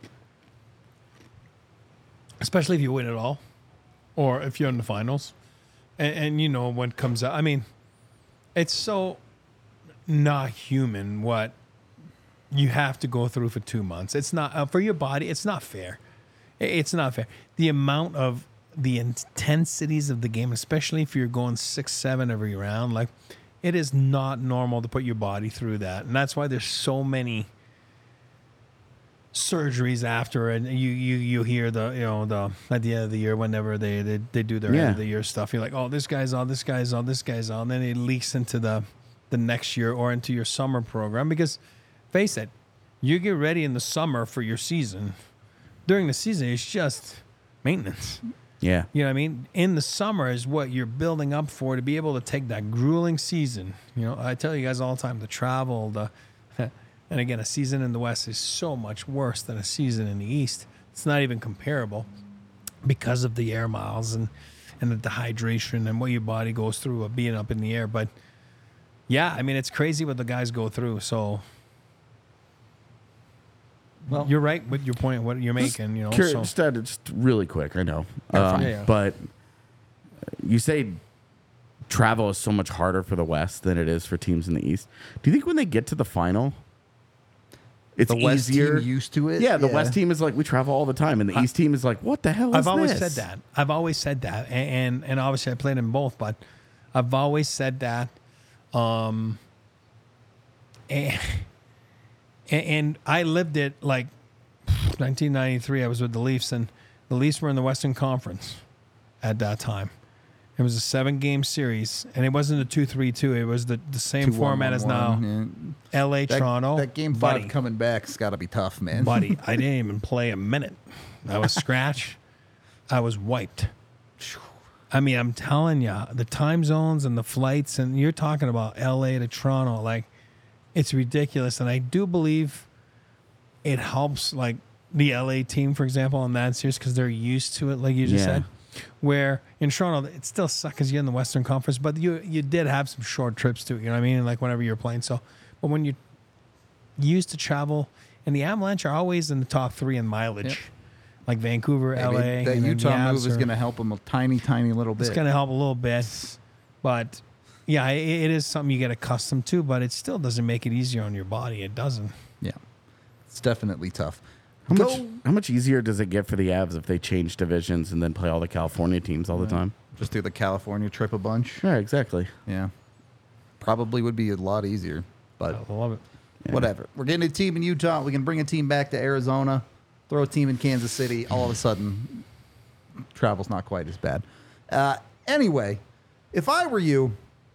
Especially if you win it all, or if you're in the finals, and you know what comes out. I mean, it's so not human what you have to go through for 2 months. It's not for your body. It's not fair. It's not fair. The amount of the intensities of the game, especially if you're going 6-7 every round, like, it is not normal to put your body through that. And that's why there's so many surgeries after, and you hear at the end of the year, whenever they do their end of the year stuff, you're like, oh, this guy's on, and then it leaks into the next year or into your summer program. Because face it, you get ready in the summer for your season. During the season, it's just maintenance. Yeah. You know what I mean? In the summer is what you're building up for, to be able to take that grueling season. You know, I tell you guys all the time, the travel, and again, a season in the West is so much worse than a season in the East. It's not even comparable because of the air miles and the dehydration and what your body goes through of being up in the air. But yeah, I mean, it's crazy what the guys go through. So, well, you're right with your point, what you're making. You know, just really quick. I know, Yeah. but you say travel is so much harder for the West than it is for teams in the East. Do you think when they get to the final, it's the West easier? team used to it? Yeah, the West team is like, we travel all the time, and the East team is like, what the hell is I've always this? said that, and obviously I played in both, but I've always said that, and I lived it like 1993. I was with the Leafs, and the Leafs were in the Western Conference at that time. It was a 7-game series, and it wasn't a 2-3-2. It was the same format as now. Yeah. LA, Toronto. That game 5 coming back's got to be tough, man. Buddy, I didn't even play a minute. I was scratch. I was wiped. I mean, I'm telling you, the time zones and the flights, and you're talking about LA to Toronto, like, it's ridiculous. And I do believe it helps, like, the LA team, for example, in that series, because they're used to it, like you just said. Where in Toronto, it still sucks because you're in the Western Conference, but you did have some short trips too, you know what I mean? Like, whenever you're playing. So, but when you're used to travel, and the Avalanche are always in the top 3 in mileage, like Vancouver, LA. That and Utah move is going to help them a tiny, tiny little bit. It's going to help a little bit, but yeah, it is something you get accustomed to, but it still doesn't make it easier on your body. It doesn't. Yeah, it's definitely tough. How much easier does it get for the Avs if they change divisions and then play all the California teams all the time? Just do the California trip a bunch. Yeah, exactly. Yeah. Probably would be a lot easier, but I love it. Yeah. Whatever. We're getting a team in Utah. We can bring a team back to Arizona, throw a team in Kansas City. All of a sudden, travel's not quite as bad. Anyway, if I were you,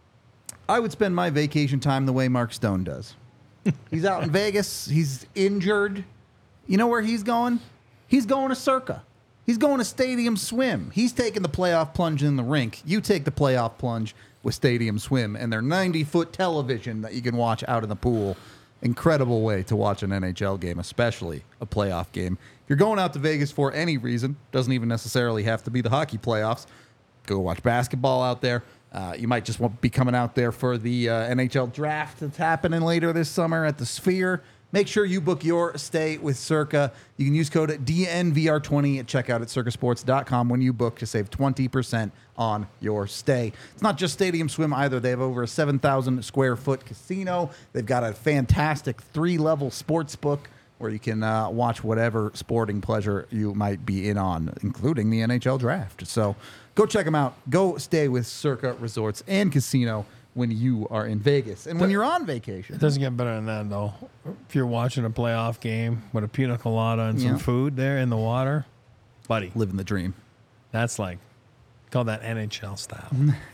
I would spend my vacation time the way Mark Stone does. He's out in Vegas. He's injured. You know where he's going? He's going to Circa. He's going to Stadium Swim. He's taking the playoff plunge in the rink. You take the playoff plunge with Stadium Swim and their 90-foot television that you can watch out in the pool. Incredible way to watch an NHL game, especially a playoff game. If you're going out to Vegas for any reason, doesn't even necessarily have to be the hockey playoffs, go watch basketball out there. You might just want to be coming out there for the NHL draft that's happening later this summer at the Sphere. Make sure you book your stay with Circa. You can use code DNVR20 at checkout at circasports.com when you book to save 20% on your stay. It's not just Stadium Swim either. They have over a 7,000 square foot casino. They've got a fantastic 3-level sports book where you can watch whatever sporting pleasure you might be in on, including the NHL draft. So go check them out. Go stay with Circa Resorts and Casino when you are in Vegas and when you're on vacation. It doesn't get better than that, though. If you're watching a playoff game with a pina colada and some food there in the water, buddy, Living the dream. that's like, call that NHL style.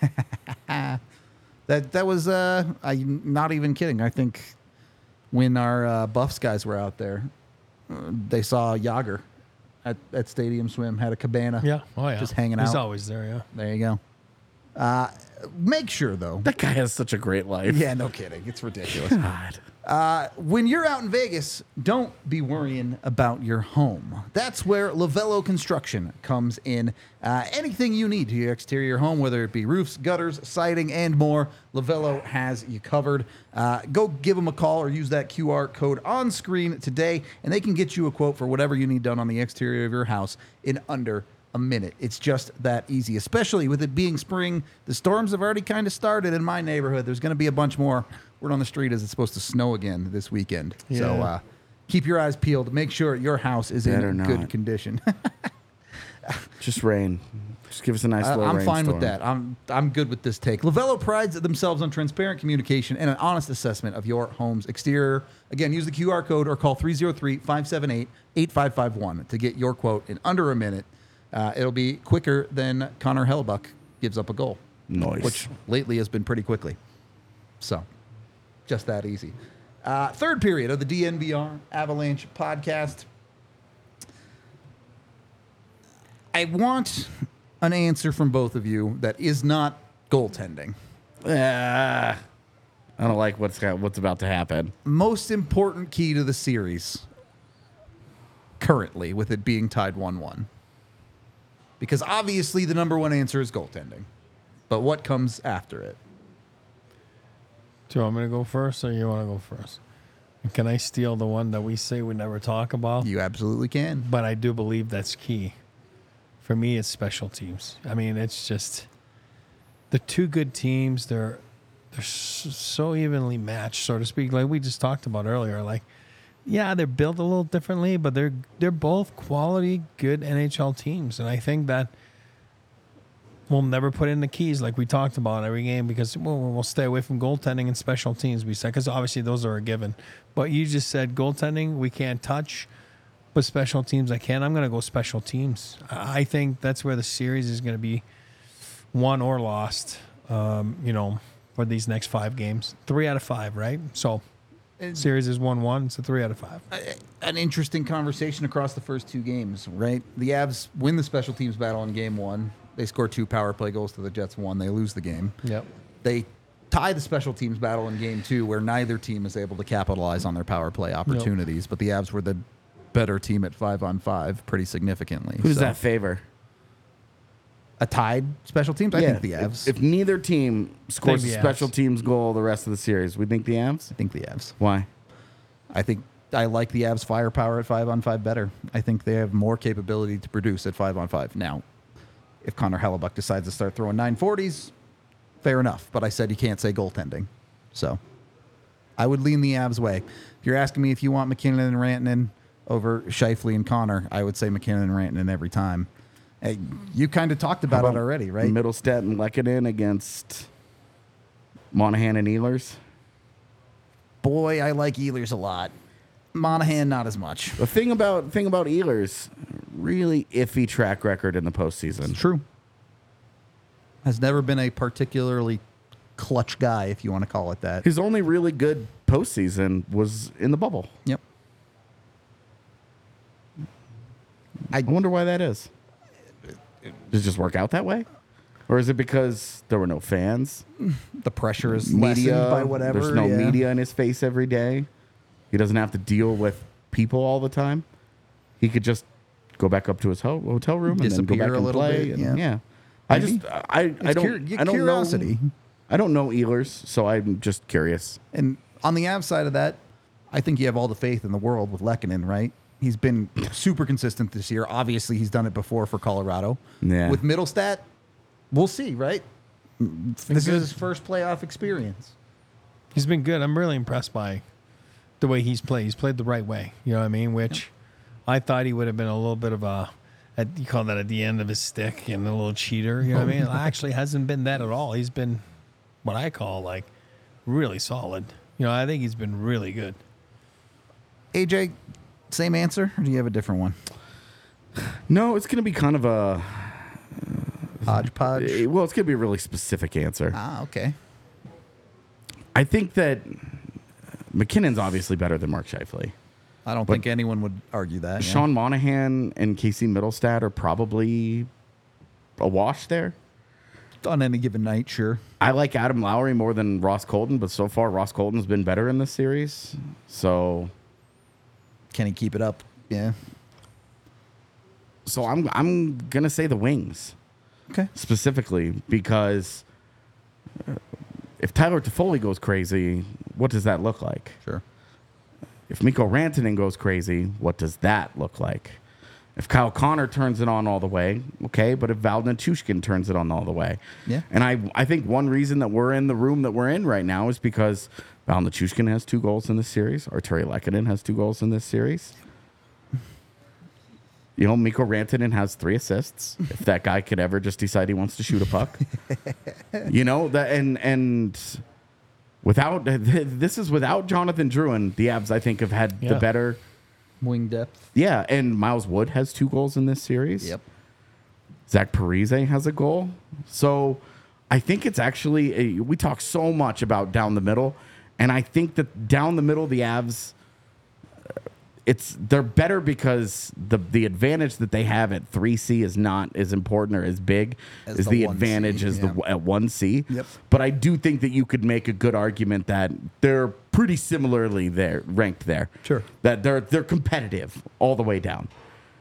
That was I'm not even kidding. I think when our Buffs guys were out there, they saw Yager at Stadium Swim, had a cabana. Yeah. Oh, yeah. Just hanging He's out. always there, yeah. There you go. Make sure, though. That guy has such a great life. Yeah, no kidding. It's ridiculous. God. When you're out in Vegas, don't be worrying about your home. That's where Lavello Construction comes in. Anything you need to your exterior home, whether it be roofs, gutters, siding, and more, Lavello has you covered. Go give them a call or use that QR code on screen today, and they can get you a quote for whatever you need done on the exterior of your house in under a minute. It's just that easy, especially with it being spring. The storms have already kind of started in my neighborhood. There's going to be a bunch more. Word on the street is it's supposed to snow again this weekend. Yeah. So keep your eyes peeled. Make sure your house is Better in not. good condition. Just rain. Just give us a nice little I'm fine with rainstorm. that. I'm good with this take. Lavello prides themselves on transparent communication and an honest assessment of your home's exterior. Again, use the QR code or call 303-578-8551 to get your quote in under a minute. It'll be quicker than Connor Hellebuck gives up a goal. Nice. Which lately has been pretty quickly. So, just that easy. Third period of the DNVR Avalanche podcast. I want an answer from both of you that is not goaltending. I don't like what's about to happen. Most important key to the series currently, with it being tied 1-1. Because obviously the number one answer is goaltending. But what comes after it? Do you want me to go first or you want to go first? And can I steal the one that we say we never talk about? You absolutely can. But I do believe that's key. For me, it's special teams. I mean, it's just the two good teams. They're so evenly matched, so to speak. Like we just talked about earlier. Like, yeah, they're built a little differently, but they're both quality, good NHL teams. And I think that we'll never put in the keys like we talked about every game because we'll stay away from goaltending and special teams. We said because obviously those are a given. But you just said goaltending we can't touch. But special teams, I can. I'm going to go special teams. I think that's where the series is going to be won or lost, for these next 5 games. 3 out of 5, right? So, series is 1-1. So 3 out of 5. An interesting conversation across the first 2 games, right? The Avs win the special teams battle in game 1. They score 2 power play goals to the Jets 1. They lose the game. Yep. They tie the special teams battle in game 2, where neither team is able to capitalize on their power play opportunities. But the Avs were the better team at 5-on-5 pretty significantly. Who's that favor? A tied special teams? I think the Avs. If neither team scores a the special Avs. teams goal the rest of the series, we think the Avs? I think the Avs. Why? I think I like the Avs' firepower at 5-on-5 better. I think they have more capability to produce at 5-on-5. Now, if Connor Hellebuck decides to start throwing 940s, fair enough. But I said you can't say goaltending. So I would lean the Avs' way. If you're asking me if you want McKinnon and Rantanen over Scheifele and Connor, I would say McKinnon and Rantanen every time. Hey, you kind of talked about it already, right? Middlestat and Lehkonen against Monahan and Ehlers. Boy, I like Ehlers a lot. Monahan, not as much. The thing about Ehlers, really iffy track record in the postseason. True. Has never been a particularly clutch guy, if you want to call it that. His only really good postseason was in the bubble. Yep. I wonder why that is. Does it just work out that way? Or is it because there were no fans? The pressure is Media, lessened by whatever. There's no media in his face every day. He doesn't have to deal with people all the time. He could just go back up to his hotel room and then go Disappear back a and little play. bit, and, yeah. I Maybe. don't Curiosity. know. I don't know Ehlers, so I'm just curious. And on the Avs side of that, I think you have all the faith in the world with Lehkonen, right? He's been super consistent this year. Obviously, he's done it before for Colorado. Yeah. With Middlestat, we'll see, right? This is his first playoff experience. He's been good. I'm really impressed by the way he's played. He's played the right way. You know what I mean? Which I thought he would have been a little bit of you call that at the end of his stick and a little cheater. You know what I mean? It actually hasn't been that at all. He's been what I call like really solid. You know, I think he's been really good. AJ, same answer, or do you have a different one? No, it's going to be kind of a Hodgepodge. well, it's going to be a really specific answer. Ah, okay. I think that McKinnon's obviously better than Mark Scheifele. I don't think anyone would argue that. yeah. Sean Monahan and Casey Middlestad are probably a wash there. On any given night, sure. I like Adam Lowry more than Ross Colton, but so far Ross Colton's been better in this series. So Can he keep it up? Yeah. So I'm gonna say the Wings Okay. specifically because if Tyler Toffoli goes crazy, what does that look like? Sure. If Mikko Rantanen goes crazy, what does that look like? If Kyle Connor turns it on all the way, okay, but if Val Nichushkin turns it on all the way. Yeah. And I think one reason that we're in the room that we're in right now is because Val Nichushkin has 2 goals in this series. Arturi Lehkonen has 2 goals in this series. You know, Mikko Rantanen has 3 assists. If that guy could ever just decide he wants to shoot a puck. You know, that and without this is without Jonathan Drouin, the Avs I think have had the better Wing depth. yeah, and Miles Wood has 2 goals in this series. Yep. Zach Parise has a goal. So I think it's actually, we talk so much about down the middle, and I think that down the middle, the Avs, they're better because the advantage that they have at 3C is not as important or as big as the 1C, advantage as at 1C. Yep. But I do think that you could make a good argument that they're pretty similarly ranked there. Sure. That they're competitive all the way down.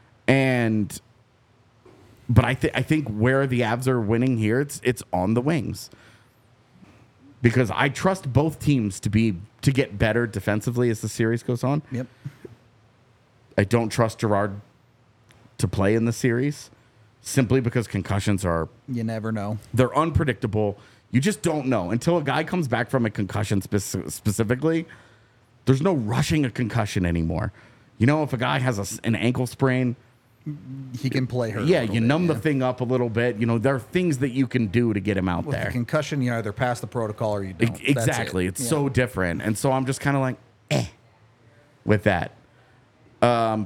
But I think where the Avs are winning here, it's on the Wings. Because I trust both teams to get better defensively as the series goes on. Yep. I don't trust Gerard to play in the series simply because concussions You never know. they're unpredictable. You just don't know. Until a guy comes back from a concussion specifically, there's no rushing a concussion anymore. You know, if a guy has an ankle sprain, He can play her. yeah, you numb the thing up a little bit. You know, there are things that you can do to get him out With there. the concussion, you either pass the protocol or you don't. That's Exactly. it. It's so different. And so I'm just kind of like, with that. And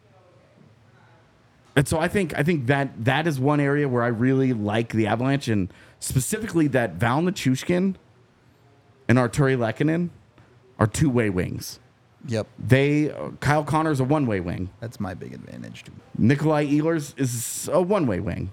so I think that is one area where I really like the Avalanche, and specifically that Val Nichushkin and Arturi Lehkonen are 2-way wings. Yep. Kyle Connor's a 1-way wing. That's my big advantage too. Nikolai Ehlers is a 1-way wing.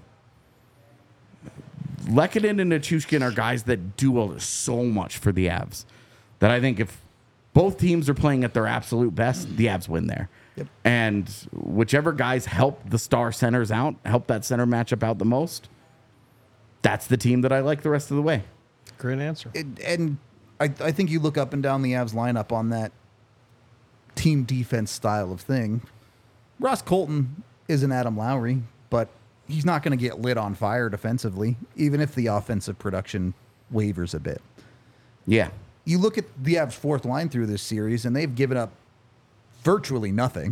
Lehkonen and Nichushkin are guys that do so much for the Avs that I think if both teams are playing at their absolute best, the Avs win there. Yep. And whichever guys help the star centers out, help that center matchup out the most, that's the team that I like the rest of the way. Great answer. And I think you look up and down the Avs lineup on that team defense style of thing. Ross Colton isn't Adam Lowry, but he's not going to get lit on fire defensively, even if the offensive production wavers a bit. Yeah. You look at the Avs' fourth line through this series, and they've given up virtually nothing.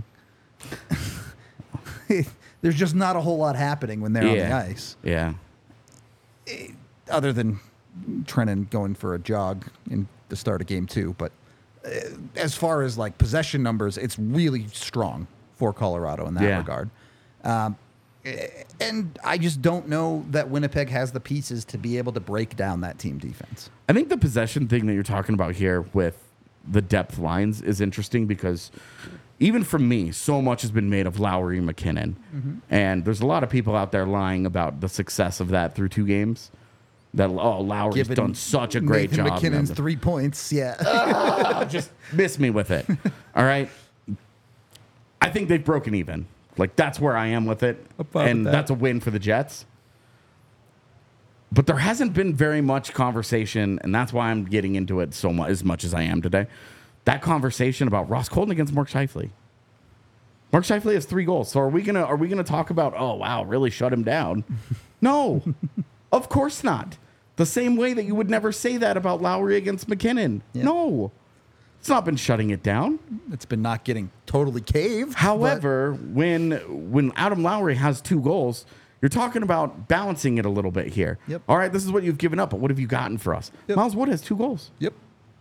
There's just not a whole lot happening when they're on the ice. Yeah. Other than Trennan going for a jog in the start of game 2. But as far as like possession numbers, it's really strong for Colorado in that regard. And I just don't know that Winnipeg has the pieces to be able to break down that team defense. I think the possession thing that you're talking about here with the depth lines is interesting because even from me, so much has been made of Lowry and McKinnon. Mm-hmm. And there's a lot of people out there lying about the success of that through 2 games. That, Lowry's done such a great Nathan job. McKinnon's 3 points, yeah. Just miss me with it. All right. I think they've broken even. Like, that's where I am with it. And that's a win for the Jets. But there hasn't been very much conversation, and that's why I'm getting into it as much as I am today. That conversation about Ross Colton against Mark Scheifele. Mark Scheifele has 3 goals. So are we gonna talk about, oh wow, really shut him down? No, of course not. The same way that you would never say that about Lowry against McKinnon. Yeah. No, it's not been shutting it down. It's been not getting totally caved. However, when Adam Lowry has 2 goals, You're talking about balancing it a little bit here. Yep. All right, this is what you've given up, but what have you gotten for us? Yep. Miles Wood has 2 goals. Yep.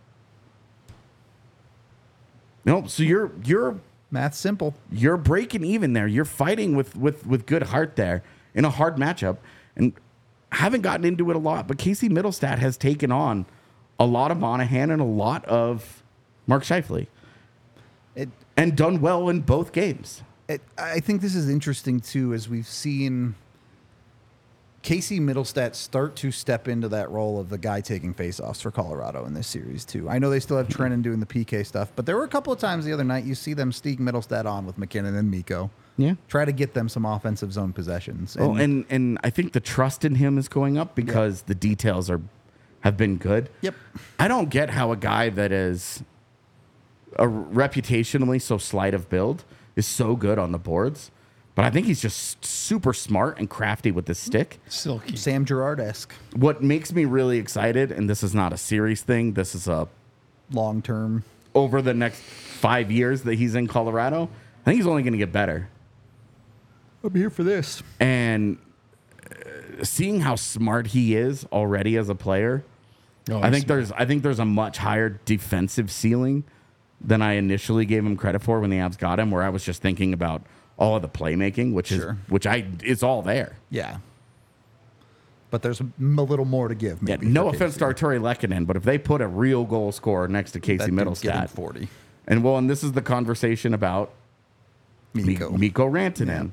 No, so you're Math's simple. you're breaking even there. You're fighting with good heart there in a hard matchup, and haven't gotten into it a lot. But Casey Middlestat has taken on a lot of Monahan and a lot of Mark Scheifele, and done well in both games. I think this is interesting too, as we've seen Casey Middlestat start to step into that role of the guy taking faceoffs for Colorado in this series too. I know they still have Trennan doing the PK stuff, but there were a couple of times the other night you see them sneak Middlestat on with McKinnon and Mikko. Yeah. Try to get them some offensive zone possessions. And I think the trust in him is going up because the details have been good. Yep. I don't get how a guy that is a reputationally so slight of build is so good on the boards, but I think he's just super smart and crafty with the stick. Silky. Sam Girard-esque. What makes me really excited, and this is not a series thing, this is a Long term. over the next 5 years that he's in Colorado, I think he's only going to get better. I'm here for this. And seeing how smart he is already as a player, I think there's a much higher defensive ceiling than I initially gave him credit for when the Avs got him, where I was just thinking about all of the playmaking, it's all there. Yeah. But there's a little more to give. Yeah, Maybe no for offense to Casey. Arturi Lehkonen, but if they put a real goal scorer next to Casey That dude's getting Middlestat, 40. and this is the conversation about Mikko. Mikko Rantanen.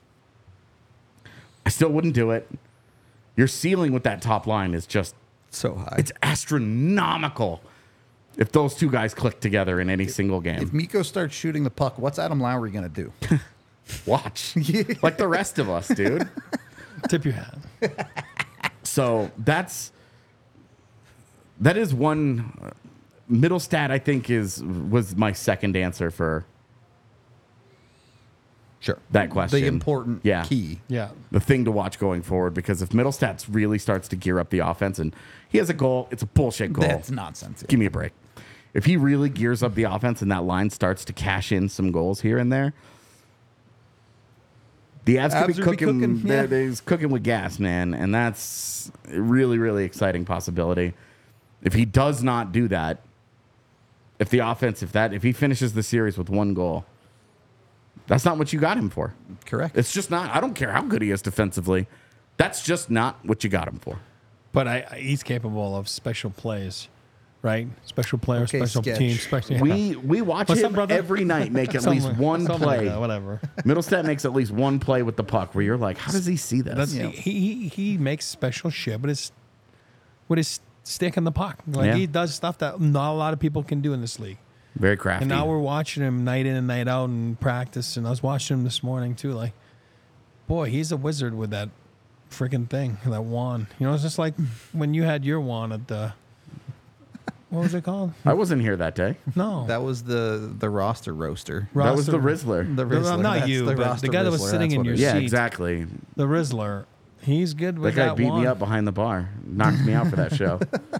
I still wouldn't do it. Your ceiling with that top line is just So high. it's astronomical. If those two guys click together in any single game, If Mikko starts shooting the puck, what's Adam Lowry going to do? watch like the rest of us, dude. Tip your hat. So that is one. Middlestat, I think, was my second answer for Sure. that question. The important key. Yeah. The thing to watch going forward, because if Middlestat really starts to gear up the offense, and he has a goal, it's a bullshit goal. That's nonsense. Give me a break. If he really gears up the offense and that line starts to cash in some goals here and there, the Avs could be cooking. He's cooking with gas, man, and that's a really, really exciting possibility. If he does not do that, if he finishes the series with 1 goal, that's not what you got him for. Correct. It's just not. I don't care how good he is defensively. That's just not what you got him for. But he's capable of special plays, right? Special player, Okay, special sketch. team, special. We watch What's him up, brother? every night make at Something- least one something like play. that, whatever. Middlestat makes at least one play with the puck where you're like, how does he see this? That's he makes special shit with his stick in the puck. Like Yeah. he does stuff that not a lot of people can do in this league. Very crafty. And now we're watching him night in and night out in practice. And I was watching him this morning too. Like, boy, he's a wizard with that freaking thing, that wand. You know, it's just like when you had your wand at the. What was it called? I wasn't here that day. No, That was the roster roaster. That was the Rizzler. The No, Rizzler. not That's you, the but roster the guy that was Rizzler. sitting That's in what your it is. Yeah, seat. exactly. the Rizzler. He's good That with guy that beat wand. me up behind the bar. Knocked me out for that show.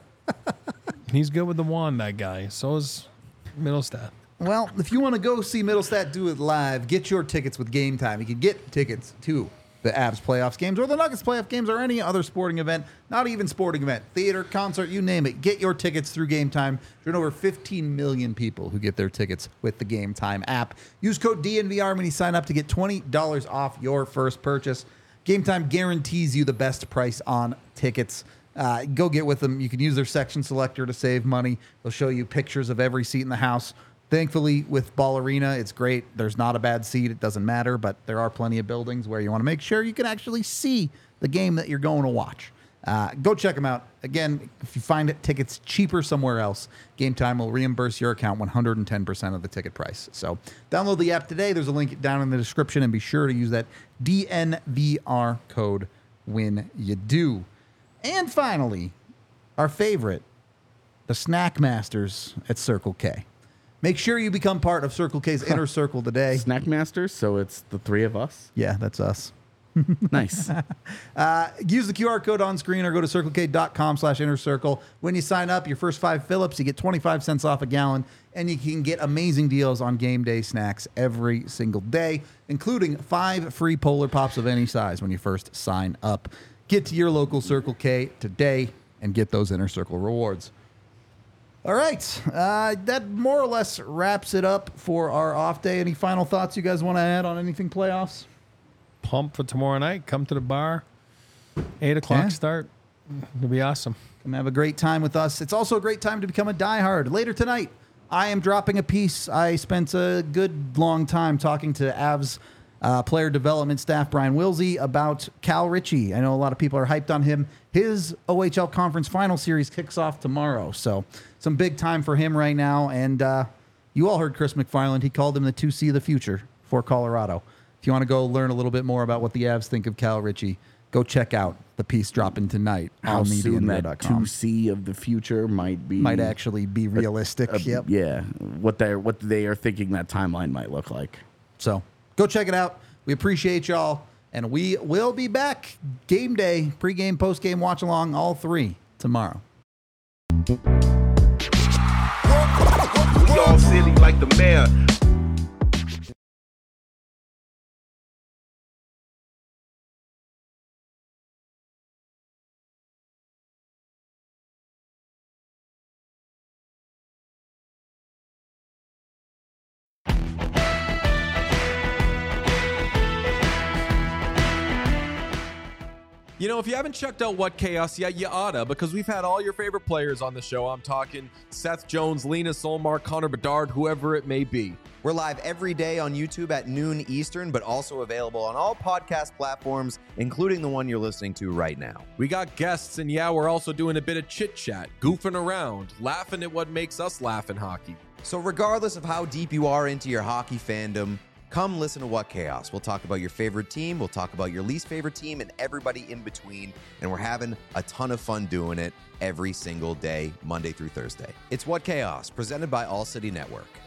He's good with the wand, that guy. So is Middlestat. Well, if you want to go see Middlestat do it live, get your tickets with Game Time. You can get tickets to the Avs playoffs games or the Nuggets playoff games or any other sporting event, not even sporting event, theater, concert, you name it. Get your tickets through Game Time. There's over 15 million people who get their tickets with the Game Time app. Use code DNVR when you sign up to get $20 off your first purchase. Game Time guarantees you the best price on tickets. Go get with them. You can use their section selector to save money. They'll show you pictures of every seat in the house. Thankfully, with Ball Arena, it's great. There's not a bad seat. It doesn't matter, but there are plenty of buildings where you want to make sure you can actually see the game that you're going to watch. Go check them out. Again, if you find tickets cheaper somewhere else, Game Time will reimburse your account 110% of the ticket price. So download the app today. There's a link down in the description, and be sure to use that DNVR code when you do. And finally, our favorite, the Snack Masters at Circle K. Make sure you become part of Circle K's Inner Circle today. Snack Masters, so it's the 3 of us. Yeah, that's us. Nice. Use the QR code on screen or go to circlek.com/innercircle. When you sign up, your first 5 fill-ups, you get 25 cents off a gallon, and you can get amazing deals on game day snacks every single day, including 5 free Polar Pops of any size when you first sign up. Get to your local Circle K today and get those Inner Circle rewards. All right. That more or less wraps it up for our off day. Any final thoughts you guys want to add on anything playoffs? Pump for tomorrow night. Come to the bar. 8 o'clock Yeah. start. It'll be awesome. Come have a great time with us. It's also a great time to become a diehard. Later tonight, I am dropping a piece. I spent a good long time talking to Avs player development staff Brian Wilsey about Cal Ritchie. I know a lot of people are hyped on him. His OHL Conference Final Series kicks off tomorrow, so some big time for him right now. And you all heard Chris McFarland. He called him the 2C of the future for Colorado. If you want to go learn a little bit more about what the Avs think of Cal Ritchie, go check out the piece dropping tonight How on soon that medianware.com. 2C of the future might Actually be realistic. Yep. Yeah, what they are thinking that timeline might look like. So go check it out. We appreciate y'all, and we will be back game day, pregame, postgame, watch along, all 3 tomorrow. We all silly like the mayor. You know, if you haven't checked out What Chaos yet, you oughta, because we've had all your favorite players on the show. I'm talking Seth Jones, Lena Solmar, Connor Bedard, whoever it may be. We're live every day on YouTube at noon Eastern, but also available on all podcast platforms, including the one you're listening to right now. We got guests, and yeah, we're also doing a bit of chit-chat, goofing around, laughing at what makes us laugh in hockey. So regardless of how deep you are into your hockey fandom, come listen to What Chaos. We'll talk about your favorite team, we'll talk about your least favorite team, and everybody in between. And we're having a ton of fun doing it every single day, Monday through Thursday. It's What Chaos, presented by All City Network.